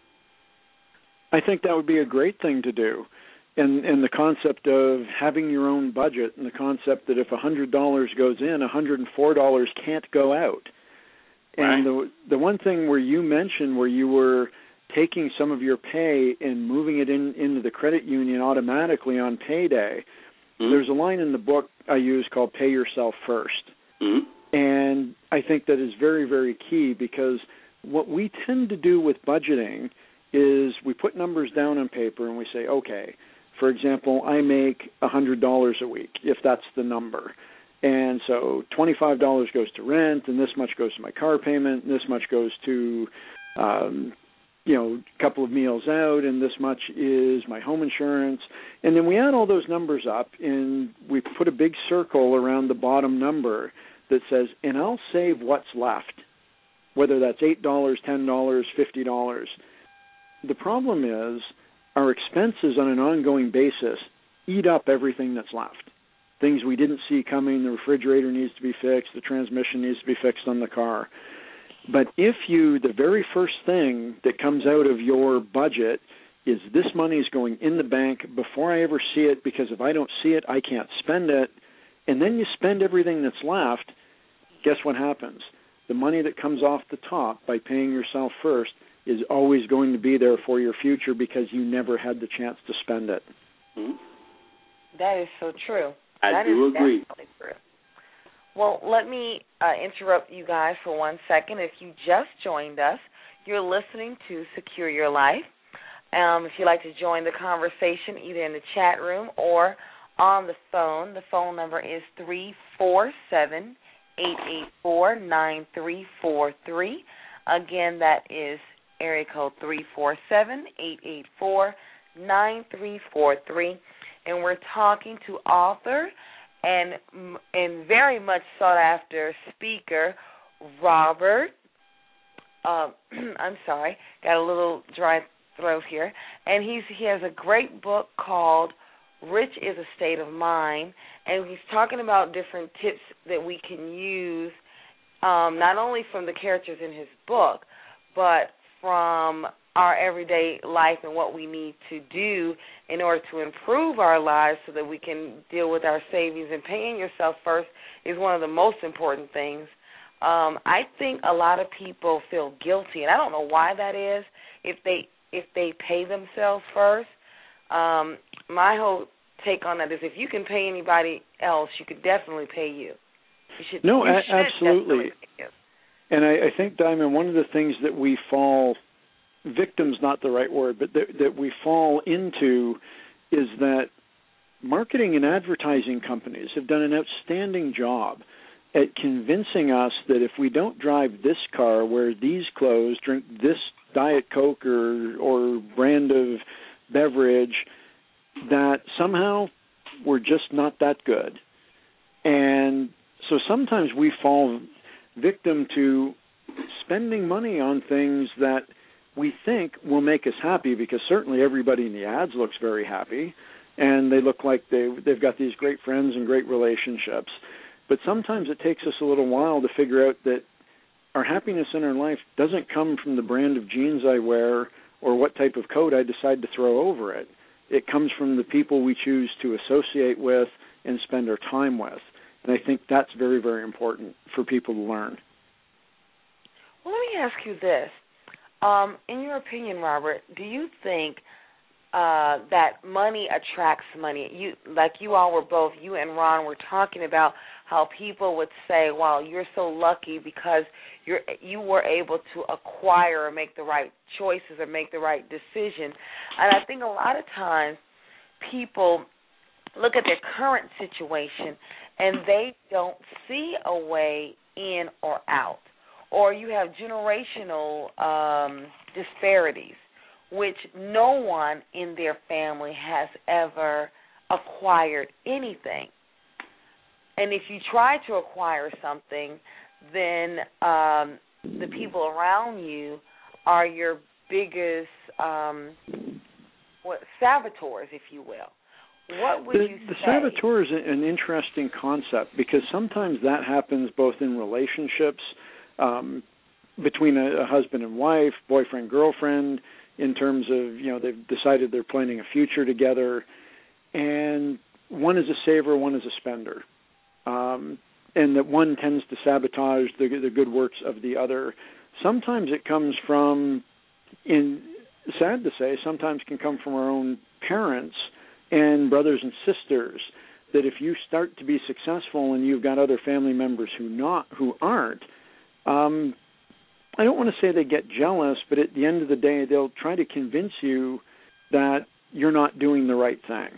[SPEAKER 3] I think that would be a great thing to do. And, and the concept of having your own budget, and the concept that if one hundred dollars goes in, one hundred four dollars can't go out.
[SPEAKER 4] Right.
[SPEAKER 3] And the the one thing where you mentioned where you were taking some of your pay and moving it in into the credit union automatically on payday, mm-hmm. there's a line in the book I use called Pay Yourself First.
[SPEAKER 4] Mm-hmm.
[SPEAKER 3] And I think that is very, very key, because what we tend to do with budgeting is we put numbers down on paper and we say, okay, for example, I make one hundred dollars a week, if that's the number. And so twenty-five dollars goes to rent, and this much goes to my car payment, and this much goes to, um, you know, a couple of meals out, and this much is my home insurance. And then we add all those numbers up, and we put a big circle around the bottom number that says, and I'll save what's left, whether that's eight dollars, ten dollars, fifty dollars. The problem is our expenses on an ongoing basis eat up everything that's left. Things we didn't see coming, the refrigerator needs to be fixed, the transmission needs to be fixed on the car. But if you, the very first thing that comes out of your budget is this money is going in the bank before I ever see it, because if I don't see it, I can't spend it, and then you spend everything that's left, guess what happens? The money that comes off the top by paying yourself first is always going to be there for your future, because you never had the chance to spend it.
[SPEAKER 4] Mm-hmm.
[SPEAKER 2] That is so true.
[SPEAKER 4] I
[SPEAKER 2] that
[SPEAKER 4] do
[SPEAKER 2] is
[SPEAKER 4] agree.
[SPEAKER 2] Definitely true. Well, let me uh, interrupt you guys for one second. If you just joined us, you're listening to Secure Your Life. Um, if you'd like to join the conversation, either in the chat room or on the phone, the phone number is three four seven, eight eight four, nine three four three. Again, that is area code three four seven, eight eight four, nine three four three. And we're talking to author and and very much sought-after speaker, Robert. Uh, I'm sorry, got a little dry throat here. And he's he has a great book called Rich is a State of Mind, and he's talking about different tips that we can use, um, not only from the characters in his book, but from our everyday life and what we need to do in order to improve our lives so that we can deal with our savings. And paying yourself first is one of the most important things. Um, I think a lot of people feel guilty, and I don't know why that is, if they if they pay themselves first. Um, my whole take on that is if you can pay anybody else, you could definitely pay you. You should,
[SPEAKER 3] no,
[SPEAKER 2] you
[SPEAKER 3] a-
[SPEAKER 2] should
[SPEAKER 3] absolutely. And I, I think, Diamond, one of the things that we fall victim's not the right word, but that, that we fall into is that marketing and advertising companies have done an outstanding job at convincing us that if we don't drive this car, wear these clothes, drink this Diet Coke or, or brand of beverage, that somehow we're just not that good. And so sometimes we fall victim to spending money on things that we think will make us happy, because certainly everybody in the ads looks very happy, and they look like they, they've got these great friends and great relationships. But sometimes it takes us a little while to figure out that our happiness in our life doesn't come from the brand of jeans I wear or what type of coat I decide to throw over it. It comes from the people we choose to associate with and spend our time with. And I think that's very, very important for people to learn.
[SPEAKER 2] Well, let me ask you this. Um, in your opinion, Robert, do you think uh, that money attracts money? You, like you all were both, you and Ron were talking about how people would say, well, you're so lucky because you're, you were able to acquire or make the right choices or make the right decision. And I think a lot of times people look at their current situation and they don't see a way in or out. Or you have generational um, disparities, which no one in their family has ever acquired anything. And if you try to acquire something, then um, the people around you are your biggest um, what, saboteurs, if you will. What would
[SPEAKER 3] the,
[SPEAKER 2] you
[SPEAKER 3] the
[SPEAKER 2] say?
[SPEAKER 3] The saboteur is an interesting concept because sometimes that happens both in relationships, um, between a, a husband and wife, boyfriend, girlfriend, in terms of, you know, they've decided they're planning a future together, and one is a saver, one is a spender. Um, and that one tends to sabotage the, the good works of the other. Sometimes it comes from, in sad to say, sometimes can come from our own parents and brothers and sisters, that if you start to be successful and you've got other family members who not who aren't, um, I don't want to say they get jealous, but at the end of the day, they'll try to convince you that you're not doing the right thing.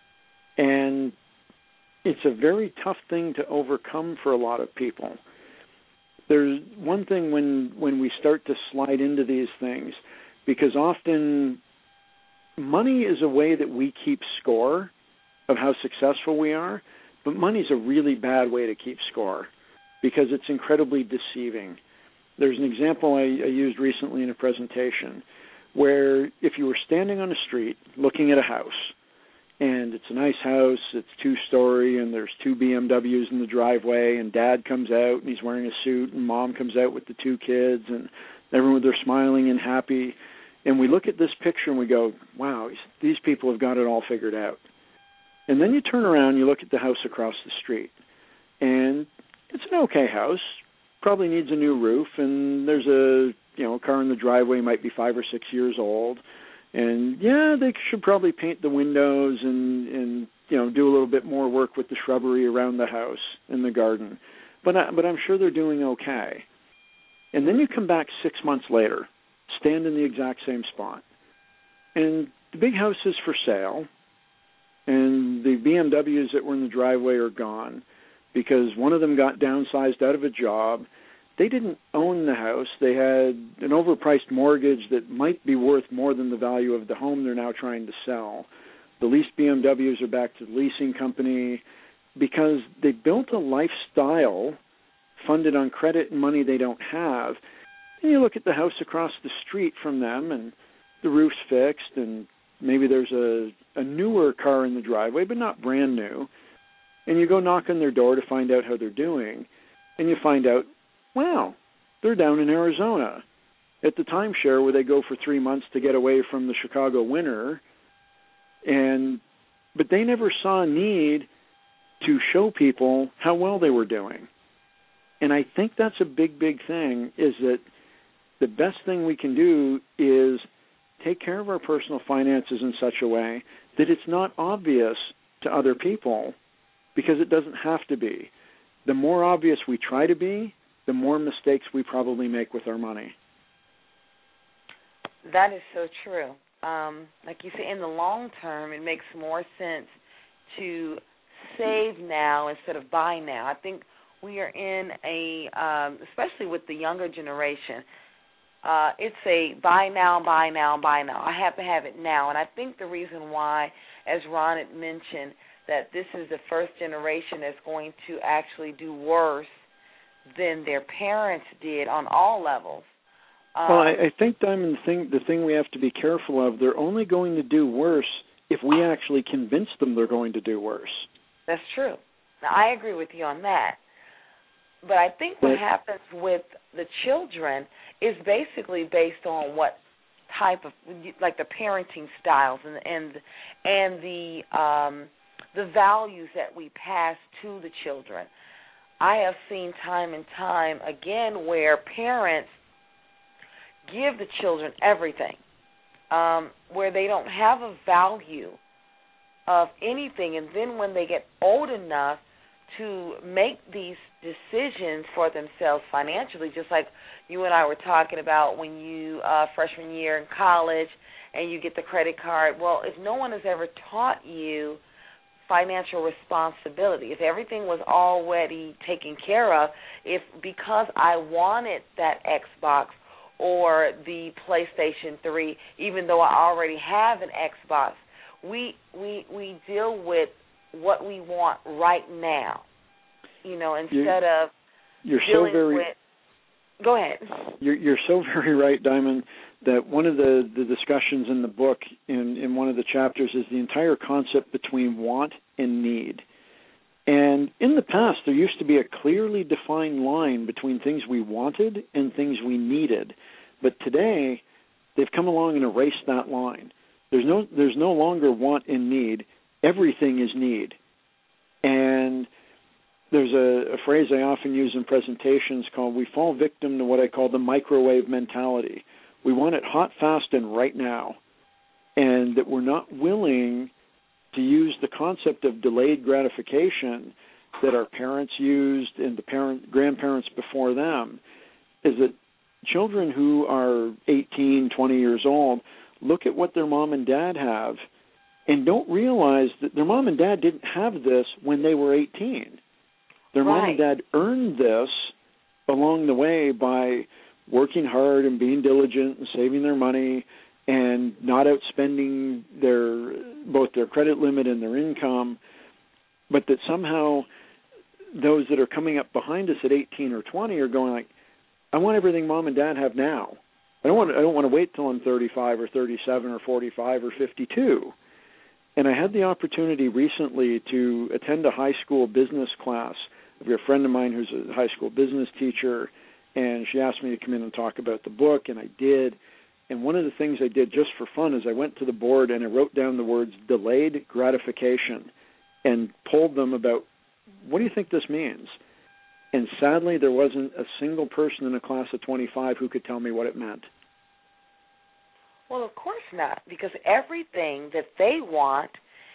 [SPEAKER 3] And it's a very tough thing to overcome for a lot of people. There's one thing when, when we start to slide into these things, because often money is a way that we keep score of how successful we are, but money's a really bad way to keep score because it's incredibly deceiving. There's an example I, I used recently in a presentation where if you were standing on a street looking at a house, and it's a nice house, it's two-story, and there's two B M Ws in the driveway, and Dad comes out, and he's wearing a suit, and Mom comes out with the two kids, and everyone, they're smiling and happy. And we look at this picture, and we go, wow, these people have got it all figured out. And then you turn around, and you look at the house across the street, and it's an okay house, probably needs a new roof, and there's a, you know, a car in the driveway, might be five or six years old. And, yeah, they should probably paint the windows and, and, you know, do a little bit more work with the shrubbery around the house and the garden. But, I, but I'm sure they're doing okay. And then you come back six months later, stand in the exact same spot. And the big house is for sale, and the B M Ws that were in the driveway are gone because one of them got downsized out of a job. They didn't own the house. They had an overpriced mortgage that might be worth more than the value of the home they're now trying to sell. The leased B M Ws are back to the leasing company because they built a lifestyle funded on credit and money they don't have. And you look at the house across the street from them, and the roof's fixed, and maybe there's a, a newer car in the driveway, but not brand new. And you go knock on their door to find out how they're doing, and you find out, wow, they're down in Arizona at the timeshare where they go for three months to get away from the Chicago winter. And but they never saw a need to show people how well they were doing. And I think that's a big, big thing, is that the best thing we can do is take care of our personal finances in such a way that it's not obvious to other people, because it doesn't have to be. The more obvious we try to be, the more mistakes we probably make with our money.
[SPEAKER 2] That is so true. Um, like you say, in the long term, it makes more sense to save now instead of buy now. I think we are in a, um, especially with the younger generation, uh, it's a buy now, buy now, buy now. I have to have it now. And I think the reason why, as Ron had mentioned, that this is the first generation that's going to actually do worse than their parents did on all levels. Um,
[SPEAKER 3] well, I, I think, Diamond, the thing, the thing we have to be careful of, they're only going to do worse if we actually convince them they're going to do worse.
[SPEAKER 2] That's true. Now, I agree with you on that. But I think what happens with the children is basically based on what type of, like the parenting styles and and and the um, the values that we pass to the children. I have seen time and time again where parents give the children everything, um, where they don't have a value of anything, and then when they get old enough to make these decisions for themselves financially, just like you and I were talking about when you, uh, freshman year in college, and you get the credit card. Well, if no one has ever taught you financial responsibility, if everything was already taken care of, if because I wanted that Xbox or the PlayStation three, even though I already have an Xbox, we we we deal with what we want right now, you know, instead you're, of
[SPEAKER 3] you're
[SPEAKER 2] dealing
[SPEAKER 3] so very,
[SPEAKER 2] with. Go ahead.
[SPEAKER 3] You're, you're so very right, Diamond, that one of the, the discussions in the book, in, in one of the chapters, is the entire concept between want and need. And in the past, there used to be a clearly defined line between things we wanted and things we needed. But today, they've come along and erased that line. There's no there's no longer want and need. Everything is need. And there's a, a phrase I often use in presentations called, we fall victim to what I call the microwave mentality. We want it hot, fast, and right now. And that we're not willing to use the concept of delayed gratification that our parents used and the parent grandparents before them, is that children who are eighteen, twenty years old look at what their mom and dad have and don't realize that their mom and dad didn't have this when they were eighteen. Their
[SPEAKER 2] right.
[SPEAKER 3] mom and dad earned this along the way by working hard and being diligent and saving their money and not outspending their both their credit limit and their income, but that somehow those that are coming up behind us at eighteen or twenty are going like, I want everything mom and dad have now. I don't want I don't want to wait till I'm thirty-five or thirty-seven or forty-five or fifty-two. And I had the opportunity recently to attend a high school business class of a friend of mine who's a high school business teacher, and she asked me to come in and talk about the book, and I did. And one of the things I did just for fun is I went to the board and I wrote down the words delayed gratification and polled them about, what do you think this means? And sadly, there wasn't a single person in a class of twenty-five who could tell me what it meant.
[SPEAKER 2] Well, of course not, because everything that they want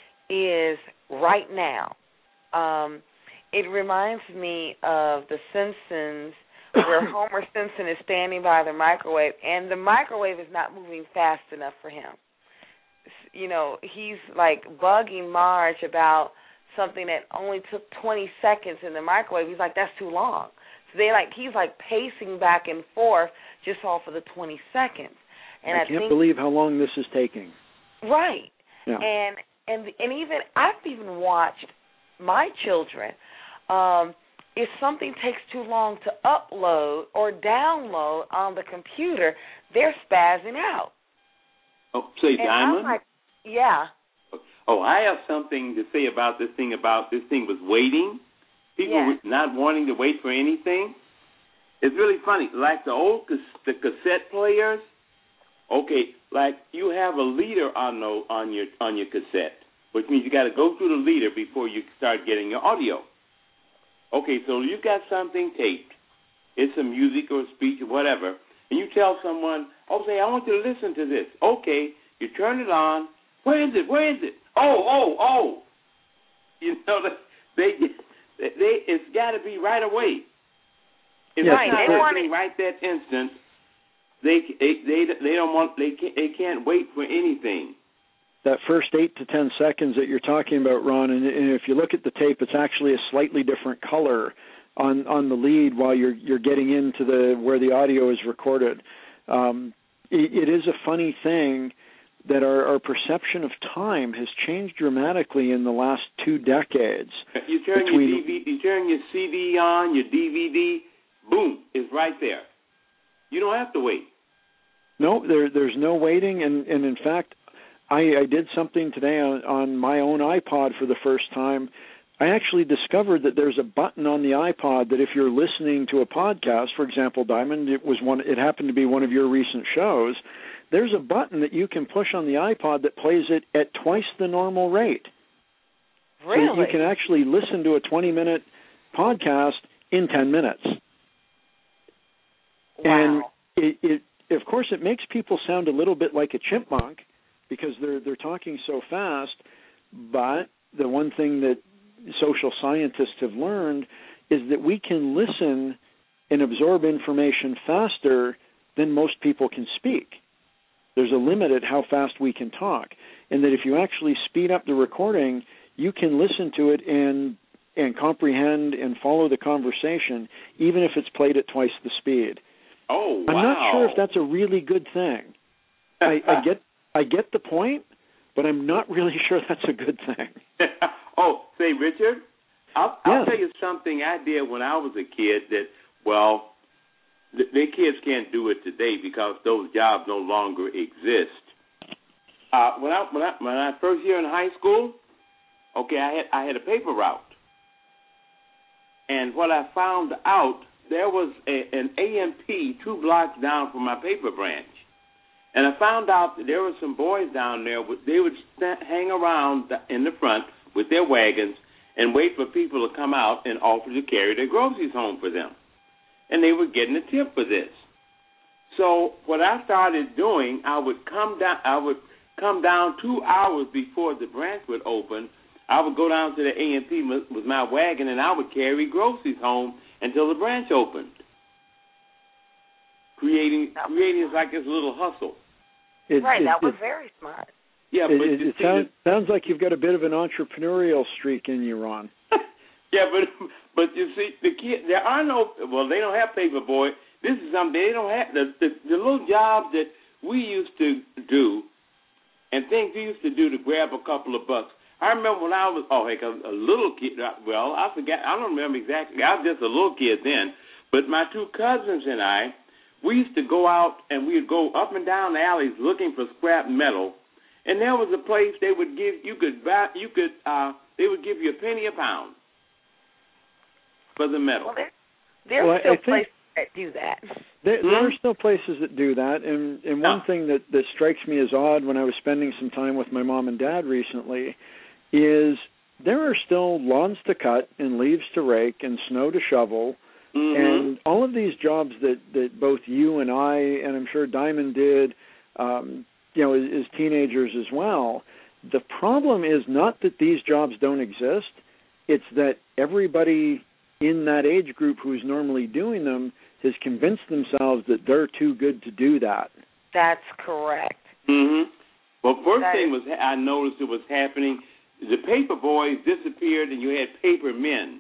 [SPEAKER 2] is right now. Um, it reminds me of The Simpsons, where Homer Simpson is standing by the microwave, and the microwave is not moving fast enough for him. You know, he's like bugging Marge about something that only took twenty seconds in the microwave. He's like, that's too long. So they like he's like pacing back and forth just off of the twenty seconds. And I,
[SPEAKER 3] I can't
[SPEAKER 2] think,
[SPEAKER 3] believe how long this is taking.
[SPEAKER 2] Right.
[SPEAKER 3] Yeah.
[SPEAKER 2] And and and even I've even watched my children. Um, if something takes too long to upload or download on the computer, they're spazzing out.
[SPEAKER 4] Oh, say
[SPEAKER 2] and
[SPEAKER 4] Diamond?
[SPEAKER 2] I'm like, yeah.
[SPEAKER 4] Oh, I have something to say about this thing, about this thing was waiting. People
[SPEAKER 2] yes.
[SPEAKER 4] not wanting to wait for anything. It's really funny. Like the old the cassette players, okay, like you have a leader on the, on your on your cassette, which means you got to go through the leader before you start getting your audio. Okay, so you got something taped. It's a music or a speech or whatever, and you tell someone, okay, I want you to listen to this. Okay, you turn it on. Where is it? Where is it? Oh, oh, oh. You know, they, they, they it's got to be right away. If
[SPEAKER 2] right.
[SPEAKER 4] it's not
[SPEAKER 2] They
[SPEAKER 4] happening
[SPEAKER 2] want
[SPEAKER 4] right that instant, they, they they they don't want they can't, they can't wait for anything.
[SPEAKER 3] That first eight to ten seconds that you're talking about, Ron, and, and if you look at the tape, it's actually a slightly different color on, on the lead while you're you're getting into the where the audio is recorded. Um, it, it is a funny thing that our, our perception of time has changed dramatically in the last two decades.
[SPEAKER 4] You turn
[SPEAKER 3] between,
[SPEAKER 4] your D V D, you turn your C D on, your D V D, boom, it's right there. You don't have to wait.
[SPEAKER 3] No, there, there's no waiting, and, and in fact, I, I did something today on, on my own iPod for the first time. I actually discovered that there's a button on the iPod that if you're listening to a podcast, for example, Diamond, it was one. It happened to be one of your recent shows. There's a button that you can push on the iPod that plays it at twice the normal rate.
[SPEAKER 2] Really?
[SPEAKER 3] So you can actually listen to a twenty-minute podcast in ten minutes.
[SPEAKER 2] Wow.
[SPEAKER 3] And it, it, of course, it makes people sound a little bit like a chipmunk because they're they're talking so fast. But the one thing that social scientists have learned is that we can listen and absorb information faster than most people can speak. There's a limit at how fast we can talk, and that if you actually speed up the recording, you can listen to it and and comprehend and follow the conversation, even if it's played at twice the speed.
[SPEAKER 4] Oh, wow.
[SPEAKER 3] I'm not sure if that's a really good thing. I, I get I get the point, but I'm not really sure that's a good thing.
[SPEAKER 4] Oh, say, Richard, I'll, I'll
[SPEAKER 3] yes.
[SPEAKER 4] tell you something I did when I was a kid that, well, the, the kids can't do it today because those jobs no longer exist. Uh, when I when I when I first year in high school, okay, I had I had a paper route, and what I found out, there was a, an A M P two blocks down from my paper branch. And I found out that there were some boys down there. They would stand, hang around in the front with their wagons and wait for people to come out and offer to carry their groceries home for them. And they were getting a tip for this. So what I started doing, I would come down. I would come down two hours before the branch would open. I would go down to the A M P with my wagon, and I would carry groceries home until the branch opened. Creating, creating like this little hustle.
[SPEAKER 3] It,
[SPEAKER 2] right,
[SPEAKER 3] it,
[SPEAKER 2] that was
[SPEAKER 3] it,
[SPEAKER 2] very smart.
[SPEAKER 4] Yeah,
[SPEAKER 3] it,
[SPEAKER 4] but
[SPEAKER 3] it, it sounds, sounds like you've got a bit of an entrepreneurial streak in you, Ron.
[SPEAKER 4] Yeah, but but you see, the kid, there are no. Well, they don't have paper boy. This is something they don't have. The, the the little jobs that we used to do, and things we used to do to grab a couple of bucks. I remember when I was oh heck a, a little kid. Well, I forgot. I don't remember exactly. I was just a little kid then. But my two cousins and I, we used to go out and we would go up and down the alleys looking for scrap metal, and there was a place they would give you could buy you could uh, they would give you a penny a pound for the metal.
[SPEAKER 2] Well, there, there's
[SPEAKER 3] well,
[SPEAKER 2] still
[SPEAKER 3] I
[SPEAKER 2] places that do that.
[SPEAKER 3] There,
[SPEAKER 4] hmm?
[SPEAKER 3] there are still places that do that, and, and one
[SPEAKER 4] Yeah.
[SPEAKER 3] thing that, that strikes me as odd when I was spending some time with my mom and dad recently is there are still lawns to cut and leaves to rake and snow to shovel.
[SPEAKER 4] Mm-hmm.
[SPEAKER 3] And all of these jobs that, that both you and I, and I'm sure Diamond did, um, you know, as, as teenagers as well, the problem is not that these jobs don't exist. It's that everybody in that age group who's normally doing them has convinced themselves that they're too good to do that.
[SPEAKER 2] That's correct.
[SPEAKER 4] Mm-hmm. Well, first
[SPEAKER 2] That
[SPEAKER 4] thing
[SPEAKER 2] is-
[SPEAKER 4] was I noticed it was happening. The paper boys disappeared, and you had paper men.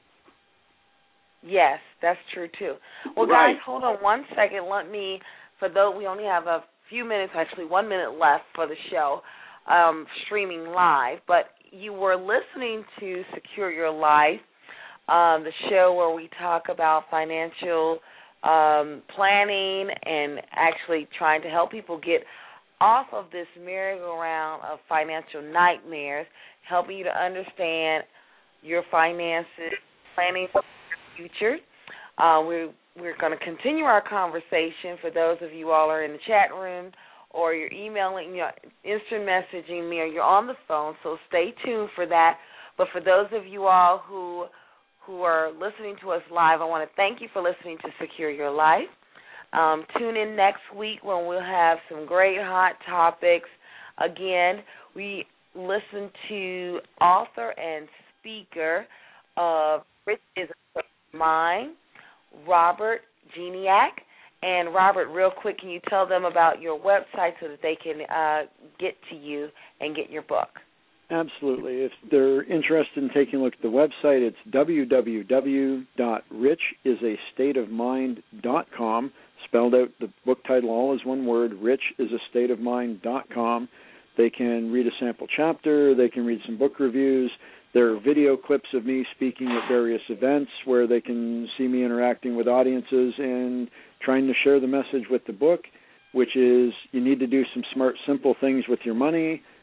[SPEAKER 2] Yes, that's true too. Well,
[SPEAKER 4] Right.
[SPEAKER 2] guys, hold on one second. Let me, for though we only have a few minutes, actually one minute left for the show, um, streaming live. But you were listening to Secure Your Life, um, the show where we talk about financial um, planning and actually trying to help people get off of this merry-go-round of financial nightmares, helping you to understand your finances, planning for the future. Uh, we're we're going to continue our conversation. For those of you all who are in the chat room, or you're emailing, you're instant messaging me, or you're on the phone, so stay tuned for that. But for those of you all who who are listening to us live, I want to thank you for listening to Secure Your Life. Um, tune in next week when we'll have some great hot topics. Again, we listen to author and speaker of Rich is a State of Mind, Robert Geniak. And Robert, real quick, can you tell them about your website so that they can uh, get to you and get your book?
[SPEAKER 3] Absolutely. If they're interested in taking a look at the website, it's w w w dot rich is a state of mind dot com. Spelled out, the book title all is one word, rich is a state of mind dot com. They can read a sample chapter. They can read some book reviews. There are video clips of me speaking at various events where they can see me interacting with audiences and trying to share the message with the book, which is you need to do some smart, simple things with your money,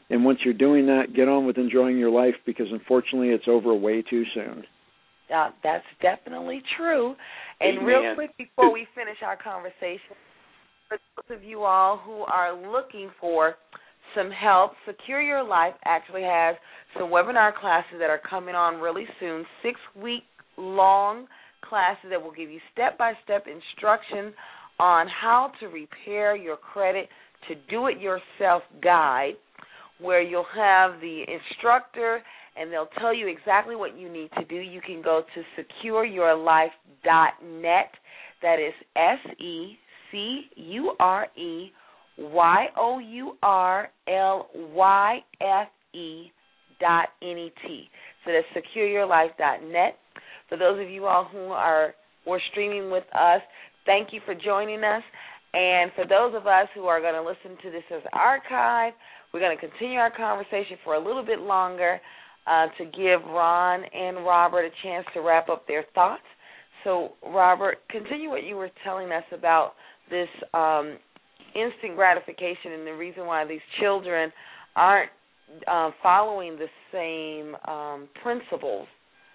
[SPEAKER 3] And once you're doing that, get on with enjoying your life, because unfortunately it's over way too soon.
[SPEAKER 2] Uh, that's definitely true. And
[SPEAKER 4] Amen.
[SPEAKER 2] real quick before we finish our conversation, for those of you all who are looking for some help, Secure Your Life actually has some webinar classes that are coming on really soon, six-week-long classes that will give you step-by-step instructions on how to repair your credit, to do-it-yourself guide, where you'll have the instructor and they'll tell you exactly what you need to do. You can go to secure your life dot net. That is S E C U R E Y O U R L Y F E dot N E T. So that's secure your life dot net. For those of you all who are were streaming with us, thank you for joining us. And for those of us who are going to listen to this as archive, we're going to continue our conversation for a little bit longer uh, to give Ron and Robert a chance to wrap up their thoughts. So, Robert, continue what you were telling us about this um, instant gratification and the reason why these children aren't uh, following the same um, principles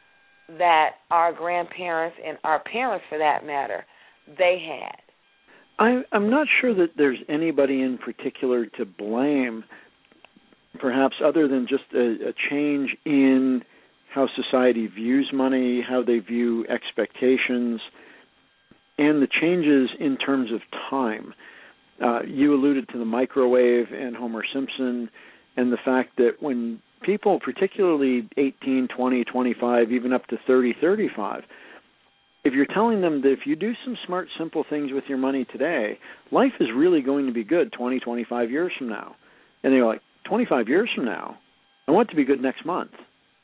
[SPEAKER 2] that our grandparents and our parents, for that matter, they had.
[SPEAKER 3] I, I'm not sure that there's anybody in particular to blame, perhaps other than just a, a change in how society views money, how they view expectations, and the changes in terms of time. Uh, you alluded to the microwave and Homer Simpson, and the fact that when people, particularly eighteen, twenty, twenty-five, even up to thirty, thirty-five, if you're telling them that if you do some smart, simple things with your money today, life is really going to be good twenty, twenty-five years from now. And they're like, twenty-five years from now? I want it to be good next month.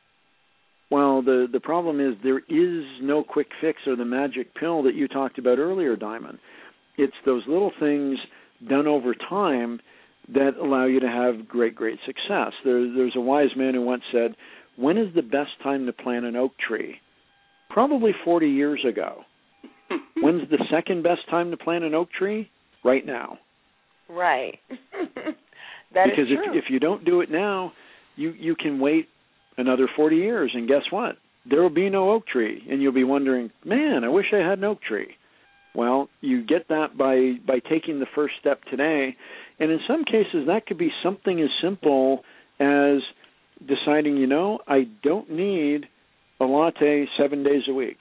[SPEAKER 3] Well, the, the problem is there is no quick fix or the magic pill that you talked about earlier, Diamond. It's those little things done over time that allow you to have great, great success. There, there's a wise man who once said, when is the best time to plant an oak tree? Probably forty years ago. When's the second best time to plant an oak tree? Right now.
[SPEAKER 2] Right. That
[SPEAKER 3] because
[SPEAKER 2] is true.
[SPEAKER 3] if if you don't do it now, you, you can wait another forty years, and guess what? There will be no oak tree, and you'll be wondering, man, I wish I had an oak tree. Well, you get that by, by taking the first step today, and in some cases that could be something as simple as deciding, you know, I don't need a latte seven days a week.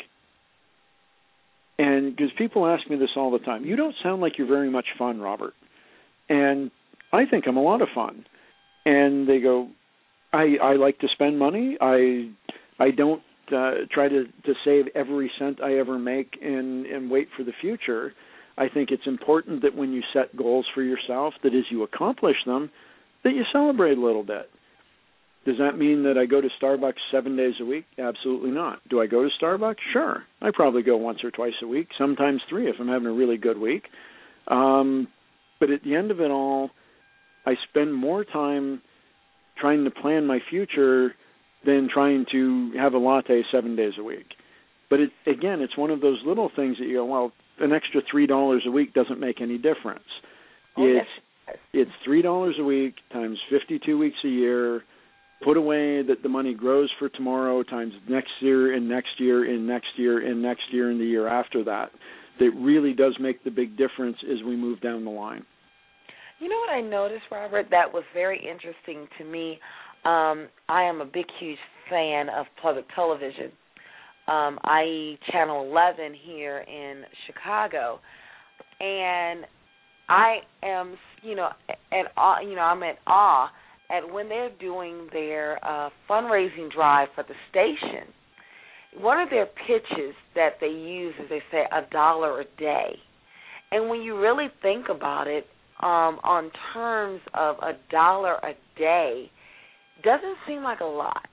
[SPEAKER 3] And because people ask me this all the time, you don't sound like you're very much fun, Robert. And I think I'm a lot of fun. And they go, I, I like to spend money. I I don't uh, try to, to save every cent I ever make and, and wait for the future. I think it's important that when you set goals for yourself, that as you accomplish them, that you celebrate a little bit. Does that mean that I go to Starbucks seven days a week? Absolutely not. Do I go to Starbucks? Sure. I probably go once or twice a week, sometimes three if I'm having a really good week. Um, but at the end of it all, I spend more time trying to plan my future than trying to have a latte seven days a week. But it, again, it's one of those little things that you go, well, an extra three dollars a week doesn't make any difference.
[SPEAKER 2] Oh,
[SPEAKER 3] it's
[SPEAKER 2] yes.
[SPEAKER 3] it's three dollars a week times fifty-two weeks a year. Put away that the money grows for tomorrow times next year and next year and next year and next year and the year after that. That really does make the big difference as we move down the line.
[SPEAKER 2] You know what I noticed, Robert, that was very interesting to me? Um, I am a big, huge fan of public television, um, that is. Channel eleven here in Chicago. And I am, you know, at awe, you know, I'm at awe at when they're doing their uh, fundraising drive for the station. One of their pitches that they use is they say a dollar a day. And when you really think about it, um, on terms of a dollar a day, doesn't seem like a lot.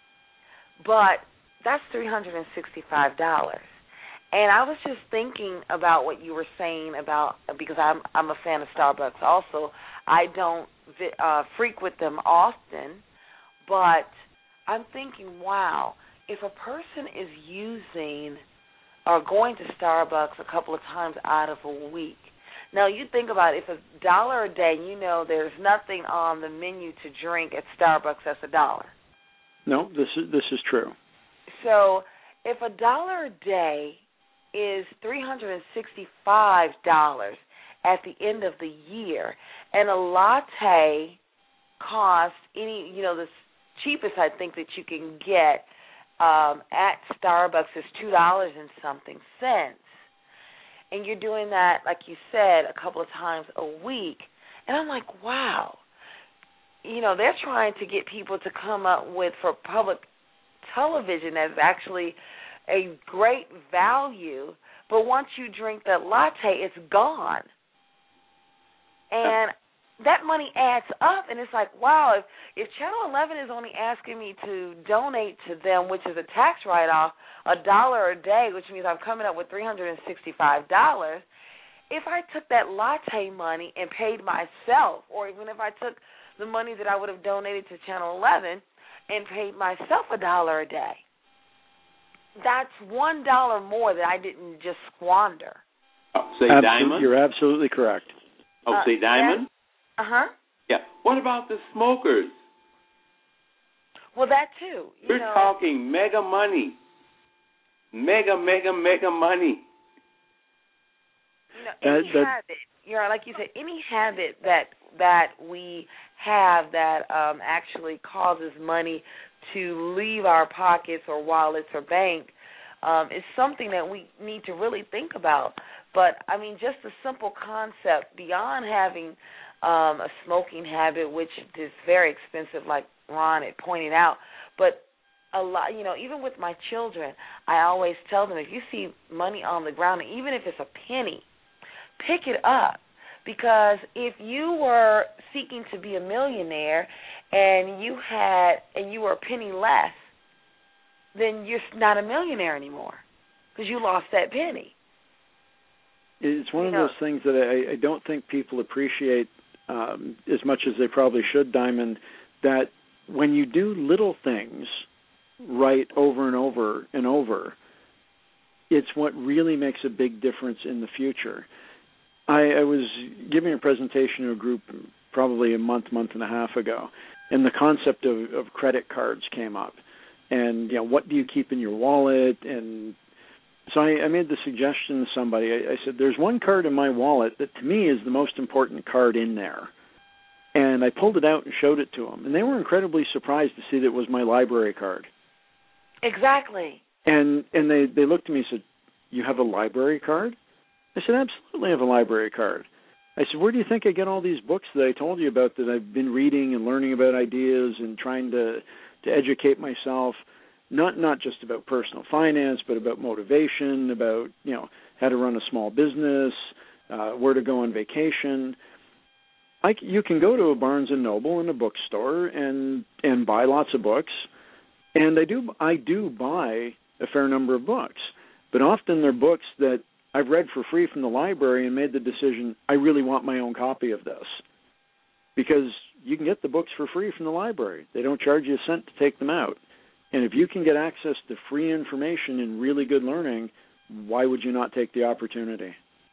[SPEAKER 2] But that's three hundred sixty-five dollars. And I was just thinking about what you were saying about, because I'm I'm a fan of Starbucks also. I don't uh, frequent them often, but I'm thinking, wow, if a person is using or going to Starbucks a couple of times out of a week, Now, you think about it, if a dollar a day, you know there's nothing on the menu to drink at Starbucks that's a dollar.
[SPEAKER 3] No, this is this is true.
[SPEAKER 2] So if a dollar a day is three hundred sixty-five dollars at the end of the year, and a latte costs any, you know, the cheapest I think that you can get um, at Starbucks is two dollars and something cents. And you're doing that, like you said, a couple of times a week. And I'm like, wow. You know, they're trying to get people to come up with, for public television, as actually a great value. But once you drink that latte, it's gone. And that money adds up, and it's like, wow, if, if Channel eleven is only asking me to donate to them, which is a tax write-off, a dollar a day, which means I'm coming up with three hundred sixty-five dollars, if I took that latte money and paid myself, or even if I took the money that I would have donated to Channel eleven and paid myself a dollar a day, that's one dollar more that I didn't just squander.
[SPEAKER 4] Oh, say
[SPEAKER 3] Absol-
[SPEAKER 4] Diamond?
[SPEAKER 3] You're absolutely correct.
[SPEAKER 4] Oh,
[SPEAKER 2] Uh,
[SPEAKER 4] say Diamond?
[SPEAKER 2] Uh-huh.
[SPEAKER 4] Yeah. What about the smokers?
[SPEAKER 2] Well, that too. You
[SPEAKER 4] We're
[SPEAKER 2] know,
[SPEAKER 4] talking mega money. Mega, mega, mega money.
[SPEAKER 2] You know, any
[SPEAKER 3] That- that-
[SPEAKER 2] habit, you know, like you said, any habit that that we have that um, actually causes money to leave our pockets or wallets or bank um, is something that we need to really think about. But, I mean, just the simple concept, beyond having um, a smoking habit, which is very expensive, like Ron had pointed out, but a lot, you know, even with my children, I always tell them, if you see money on the ground, even if it's a penny, pick it up. Because if you were seeking to be a millionaire and you had and you were a penny less, then you're not a millionaire anymore because you lost that penny.
[SPEAKER 3] It's one
[SPEAKER 2] You
[SPEAKER 3] of
[SPEAKER 2] know,
[SPEAKER 3] those things that I, I don't think people appreciate um, as much as they probably should, Diamond, that when you do little things right over and over and over, it's what really makes a big difference in the future. I, I was giving a presentation to a group probably a month, month and a half ago, and the concept of, of credit cards came up. And, you know, what do you keep in your wallet? And so I, I made the suggestion to somebody. I, I said, there's one card in my wallet that to me is the most important card in there. And I pulled it out and showed it to them. And they were incredibly surprised to see that it was my library card.
[SPEAKER 2] Exactly.
[SPEAKER 3] And and they, they looked at me and said, you have a library card? I said, absolutely, I have a library card. I said, where do you think I get all these books that I told you about that I've been reading and learning about ideas and trying to, to educate myself, not not just about personal finance, but about motivation, about, you know, how to run a small business, uh, where to go on vacation. I, you can go to a Barnes and Noble and a bookstore and, and buy lots of books, and I do I do buy a fair number of books, but often they're books that I've read for free from the library and made the decision, I really want my own copy of this. Because you can get the books for free from the library. They don't charge you a cent to take them out. And if you can get access to free information and really good learning, why would you not take the opportunity?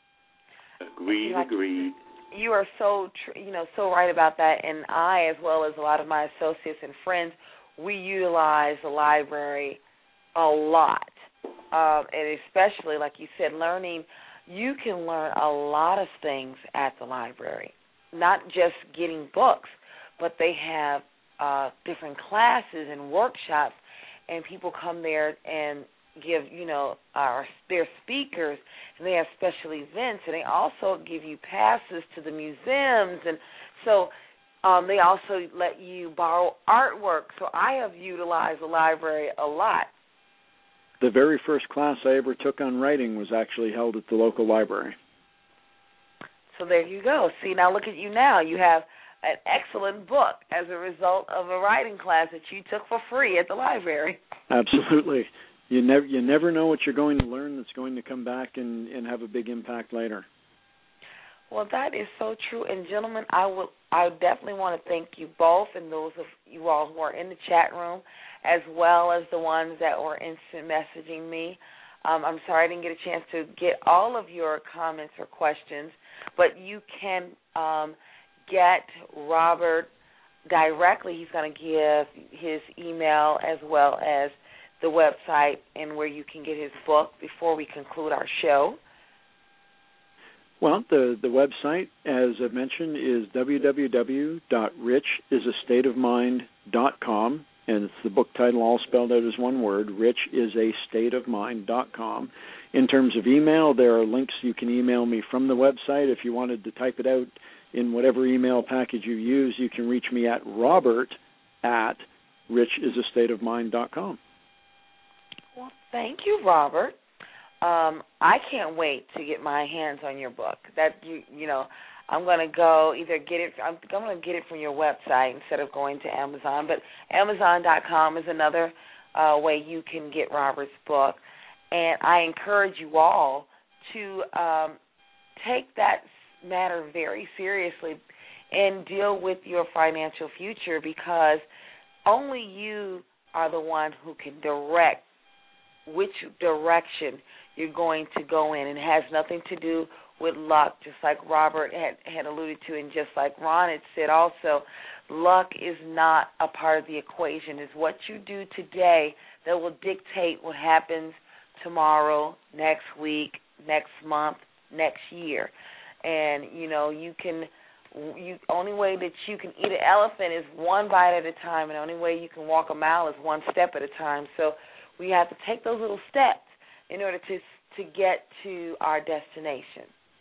[SPEAKER 4] Agreed, agreed.
[SPEAKER 2] You are so, tr- you know, so right about that. And I, as well as a lot of my associates and friends, we utilize the library a lot. Um, and especially, like you said, learning, you can learn a lot of things at the library, not just getting books, but they have uh, different classes and workshops, and people come there and give, you know, our, their speakers, and they have special events, and they also give you passes to the museums, and so um, they also let you borrow artwork. So I have utilized the library a lot.
[SPEAKER 3] The very first class I ever took on writing was actually held at the local library.
[SPEAKER 2] So there you go. See, now look at you now. You have an excellent book as a result of a writing class that you took for free at the library.
[SPEAKER 3] Absolutely. You never you never know what you're going to learn that's going to come back and, and have a big impact later.
[SPEAKER 2] Well, that is so true. And, gentlemen, I will I definitely want to thank you both and those of you all who are in the chat room, as well as the ones that were instant messaging me. Um, I'm sorry I didn't get a chance to get all of your comments or questions, but you can um, get Robert directly. He's going to give his email as well as the website and where you can get his book before we conclude our show.
[SPEAKER 3] Well, the, the website, as I mentioned, is w w w dot rich is a state of mind dot com, and it's the book title all spelled out as one word, rich is a state of mind dot com. In terms of email, there are links you can email me from the website. If you wanted to type it out in whatever email package you use, you can reach me at robert at rich is a state of mind dot com.
[SPEAKER 2] Well, thank you, Robert. Um, I can't wait to get my hands on your book. That you, you know, I'm going to go either get it. I'm, I'm going to get it from your website instead of going to Amazon. But Amazon dot com is another uh, way you can get Robert's book. And I encourage you all to um, take that matter very seriously and deal with your financial future, because only you are the one who can direct which direction you're going to go in. It has nothing to do with luck, just like Robert had, had alluded to, and just like Ron had said also, luck is not a part of the equation. It's what you do today that will dictate what happens tomorrow, next week, next month, next year. And, you know, you can, you only way that you can eat an elephant is one bite at a time, and the only way you can walk a mile is one step at a time. So we have to take those little steps in order to to get to our destination.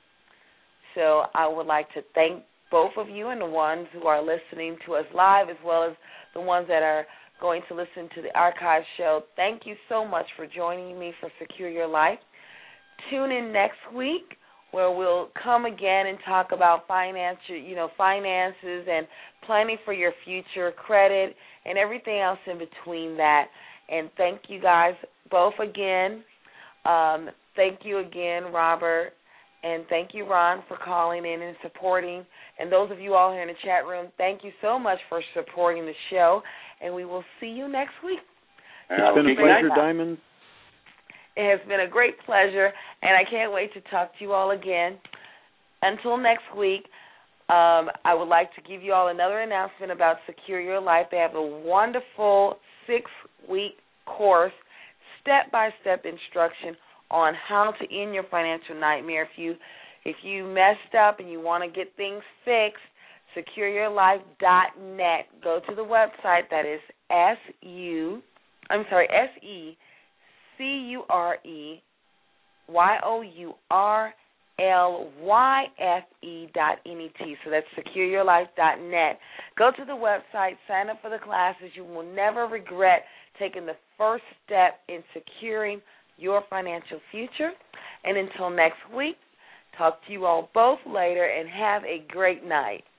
[SPEAKER 2] So I would like to thank both of you and the ones who are listening to us live, as well as the ones that are going to listen to the archive show. Thank you so much for joining me for Secure Your Life. Tune in next week, where we'll come again and talk about financial, you know, finances and planning for your future, credit, and everything else in between that. And thank you guys both again. Um, thank you again, Robert. And thank you, Ron, for calling in and supporting. And those of you all here in the chat room, thank you so much for supporting the show. And we will see you next week.
[SPEAKER 3] It's been a pleasure, Diamond.
[SPEAKER 2] It has been a great pleasure, and I can't wait to talk to you all again. Until next week, um, I would like to give you all another announcement about Secure Your Life. They have a wonderful six-week course, step-by-step instruction on how to end your financial nightmare. If you if you messed up and you want to get things fixed, secure your life dot net. Go to the website. That is S U, I'm sorry, S E C U R E Y O U R L Y F E dot N E T. So that's secure your life dot net. Go to the website, sign up for the classes. You will never regret taking the first step in securing your financial future. And until next week, talk to you all both later, and have a great night.